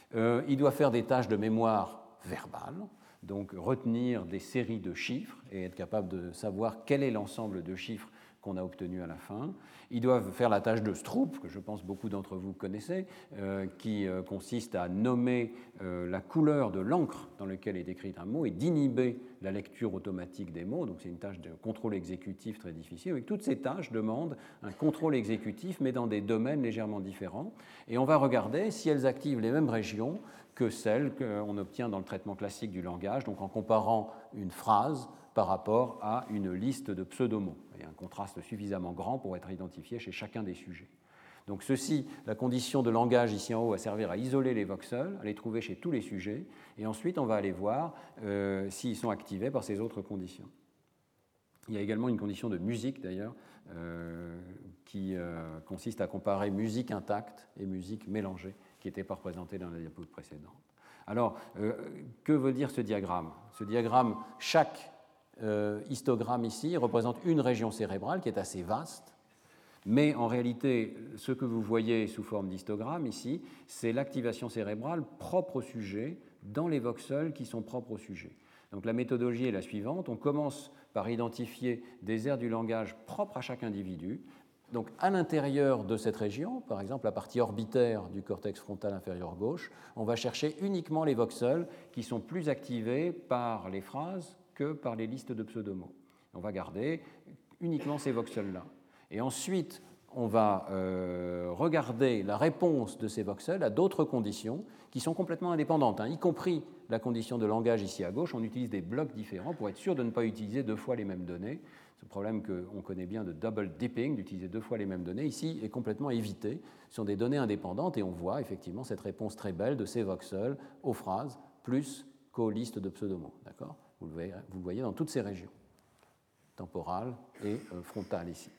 Il doit faire des tâches de mémoire verbale, donc retenir des séries de chiffres et être capable de savoir quel est l'ensemble de chiffres qu'on a obtenu à la fin. Ils doivent faire la tâche de Stroop, que je pense beaucoup d'entre vous connaissez, qui consiste à nommer la couleur de l'encre dans laquelle est écrit un mot et d'inhiber la lecture automatique des mots. Donc c'est une tâche de contrôle exécutif très difficile. Et toutes ces tâches demandent un contrôle exécutif, mais dans des domaines légèrement différents. Et on va regarder si elles activent les mêmes régions que celles qu'on obtient dans le traitement classique du langage, donc en comparant une phrase par rapport à une liste de pseudomots. Il y a un contraste suffisamment grand pour être identifié chez chacun des sujets. Donc ceci, la condition de langage ici en haut va servir à isoler les voxels, à les trouver chez tous les sujets, et ensuite on va aller voir s'ils sont activés par ces autres conditions. Il y a également une condition de musique d'ailleurs, qui consiste à comparer musique intacte et musique mélangée, qui n'était pas représentée dans la diapo précédente. Alors, que veut dire ce diagramme? Ce diagramme, chaque histogramme ici représente une région cérébrale qui est assez vaste, mais en réalité, ce que vous voyez sous forme d'histogramme ici, c'est l'activation cérébrale propre au sujet dans les voxels qui sont propres au sujet. Donc la méthodologie est la suivante. On commence par identifier des aires du langage propres à chaque individu. Donc à l'intérieur de cette région, par exemple la partie orbitaire du cortex frontal inférieur gauche, on va chercher uniquement les voxels qui sont plus activés par les phrases que par les listes de pseudomots. On va garder uniquement ces voxels-là. Et ensuite, on va regarder la réponse de ces voxels à d'autres conditions qui sont complètement indépendantes, y compris la condition de langage ici à gauche. On utilise des blocs différents pour être sûr de ne pas utiliser deux fois les mêmes données. Ce problème qu'on connaît bien de double dipping, d'utiliser deux fois les mêmes données, ici est complètement évité. Ce sont des données indépendantes et on voit effectivement cette réponse très belle de ces voxels aux phrases plus qu'aux listes de pseudomots. D'accord ? Vous le voyez dans toutes ces régions, temporales et frontales ici.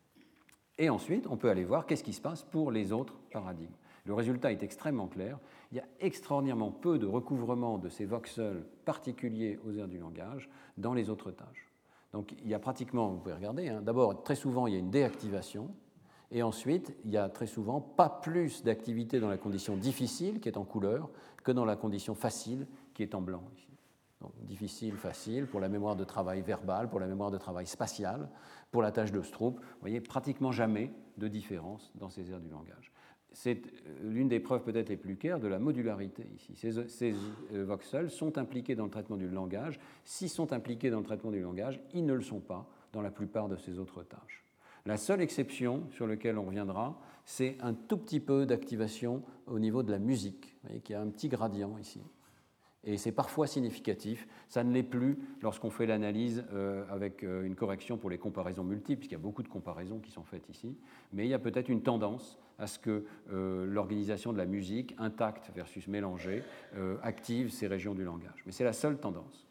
Et ensuite, on peut aller voir qu'est-ce qui se passe pour les autres paradigmes. Le résultat est extrêmement clair. Il y a extraordinairement peu de recouvrement de ces voxels particuliers aux aires du langage dans les autres tâches. Donc il y a pratiquement, vous pouvez regarder, d'abord très souvent il y a une déactivation, et ensuite il y a très souvent pas plus d'activité dans la condition difficile qui est en couleur que dans la condition facile qui est en blanc ici. Donc, difficile, facile, pour la mémoire de travail verbale, pour la mémoire de travail spatiale, pour la tâche de Stroop, vous voyez pratiquement jamais de différence dans ces aires du langage. C'est l'une des preuves peut-être les plus claires de la modularité ici. Ces voxels sont impliqués dans le traitement du langage. S'ils sont impliqués dans le traitement du langage, ils ne le sont pas dans la plupart de ces autres tâches. La seule exception sur laquelle on reviendra, c'est un tout petit peu d'activation au niveau de la musique. Vous voyez qu'il y a un petit gradient ici. Et c'est parfois significatif. Ça ne l'est plus lorsqu'on fait l'analyse avec une correction pour les comparaisons multiples, puisqu'il y a beaucoup de comparaisons qui sont faites ici. Mais il y a peut-être une tendance à ce que l'organisation de la musique, intacte versus mélangée, active ces régions du langage. Mais c'est la seule tendance.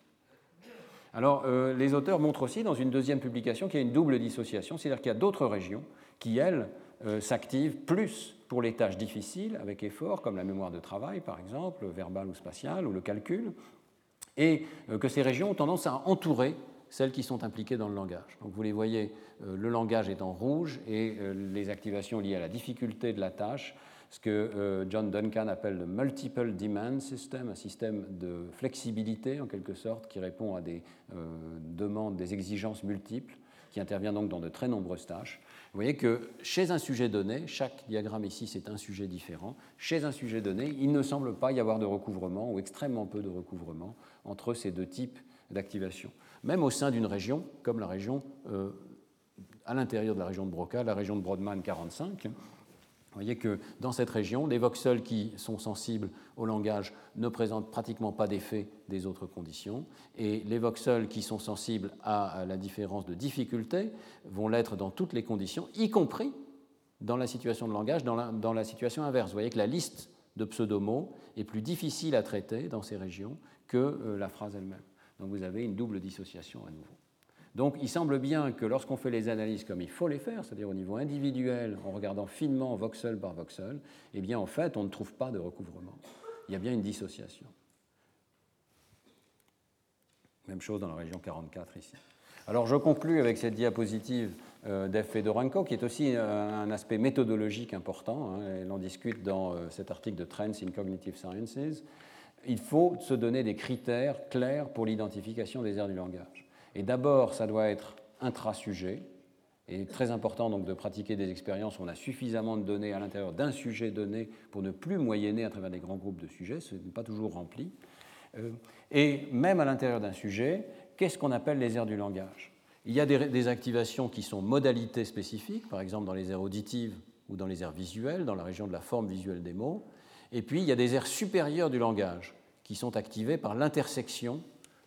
Alors, les auteurs montrent aussi dans une deuxième publication qu'il y a une double dissociation, c'est-à-dire qu'il y a d'autres régions qui, elles, s'activent plus pour les tâches difficiles, avec effort, comme la mémoire de travail, par exemple, verbale ou spatiale, ou le calcul, et que ces régions ont tendance à entourer celles qui sont impliquées dans le langage. Donc vous les voyez, le langage est en rouge, et les activations liées à la difficulté de la tâche, ce que John Duncan appelle le Multiple Demand System, un système de flexibilité, en quelque sorte, qui répond à des demandes, des exigences multiples, qui intervient donc dans de très nombreuses tâches. Vous voyez que chez un sujet donné, chaque diagramme ici c'est un sujet différent, chez un sujet donné, il ne semble pas y avoir de recouvrement ou extrêmement peu de recouvrement entre ces deux types d'activation. Même au sein d'une région, comme la région à l'intérieur de la région de Broca, la région de Brodmann 45, vous voyez que dans cette région, les voxels qui sont sensibles au langage ne présentent pratiquement pas d'effet des autres conditions, et les voxels qui sont sensibles à la différence de difficulté vont l'être dans toutes les conditions, y compris dans la situation de langage, dans la situation inverse. Vous voyez que la liste de pseudomots est plus difficile à traiter dans ces régions que la phrase elle-même. Donc vous avez une double dissociation à nouveau. Donc il semble bien que lorsqu'on fait les analyses comme il faut les faire, c'est-à-dire au niveau individuel, en regardant finement voxel par voxel, eh bien en fait on ne trouve pas de recouvrement. Il y a bien une dissociation. Même chose dans la région 44 ici. Alors je conclus avec cette diapositive d'F. Fedorenko, qui est aussi un aspect méthodologique important, et l'on discute dans cet article de Trends in Cognitive Sciences. Il faut se donner des critères clairs pour l'identification des aires du langage. Et d'abord, ça doit être intra-sujet, et très important donc de pratiquer des expériences où on a suffisamment de données à l'intérieur d'un sujet donné pour ne plus moyenner à travers des grands groupes de sujets, ce n'est pas toujours rempli. Et même à l'intérieur d'un sujet, qu'est-ce qu'on appelle les aires du langage? Il y a des activations qui sont modalités spécifiques, par exemple dans les aires auditives ou dans les aires visuelles, dans la région de la forme visuelle des mots, et puis il y a des aires supérieures du langage qui sont activées par l'intersection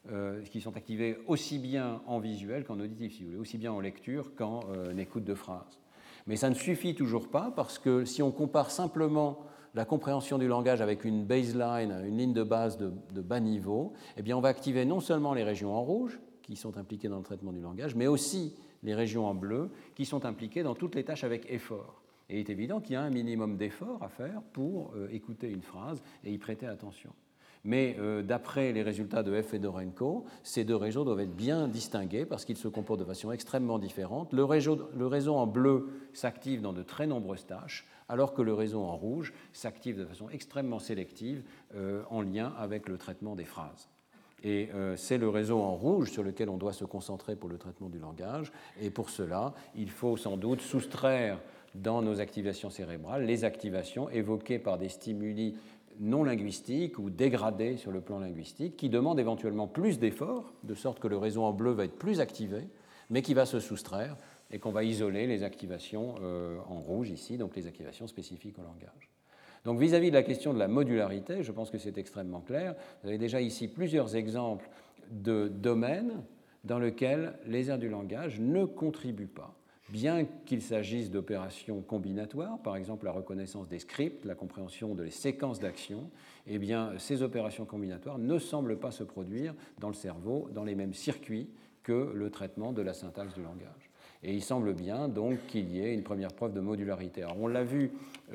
qui sont activés aussi bien en visuel qu'en auditif, si vous voulez, aussi bien en lecture qu'en écoute de phrases. Mais ça ne suffit toujours pas parce que si on compare simplement la compréhension du langage avec une baseline, une ligne de base de bas niveau, eh bien on va activer non seulement les régions en rouge, qui sont impliquées dans le traitement du langage, mais aussi les régions en bleu, qui sont impliquées dans toutes les tâches avec effort. Et il est évident qu'il y a un minimum d'effort à faire pour écouter une phrase et y prêter attention. Mais d'après les résultats de F. Fedorenko, ces deux réseaux doivent être bien distingués parce qu'ils se comportent de façon extrêmement différente. Le réseau en bleu s'active dans de très nombreuses tâches, alors que le réseau en rouge s'active de façon extrêmement sélective en lien avec le traitement des phrases. Et c'est le réseau en rouge sur lequel on doit se concentrer pour le traitement du langage. Et pour cela, il faut sans doute soustraire dans nos activations cérébrales les activations évoquées par des stimuli non linguistiques ou dégradés sur le plan linguistique, qui demandent éventuellement plus d'efforts, de sorte que le réseau en bleu va être plus activé, mais qui va se soustraire et qu'on va isoler les activations en rouge ici, donc les activations spécifiques au langage. Donc vis-à-vis de la question de la modularité, je pense que c'est extrêmement clair. Vous avez déjà ici plusieurs exemples de domaines dans lesquels les aires du langage ne contribuent pas. Bien qu'il s'agisse d'opérations combinatoires, par exemple la reconnaissance des scripts, la compréhension des séquences d'actions, eh bien, ces opérations combinatoires ne semblent pas se produire dans le cerveau dans les mêmes circuits que le traitement de la syntaxe du langage. Et il semble bien donc qu'il y ait une première preuve de modularité. Alors on l'a vu,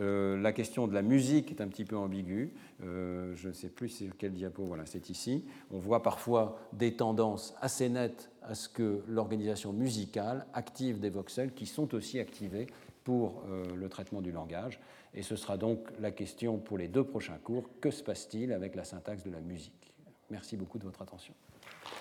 la question de la musique est un petit peu ambiguë. Je ne sais plus sur quel diapo, voilà, c'est ici. On voit parfois des tendances assez nettes à ce que l'organisation musicale active des voxels qui sont aussi activés pour le traitement du langage. Et ce sera donc la question pour les 2 prochains cours. Que se passe-t-il avec la syntaxe de la musique? Merci beaucoup de votre attention.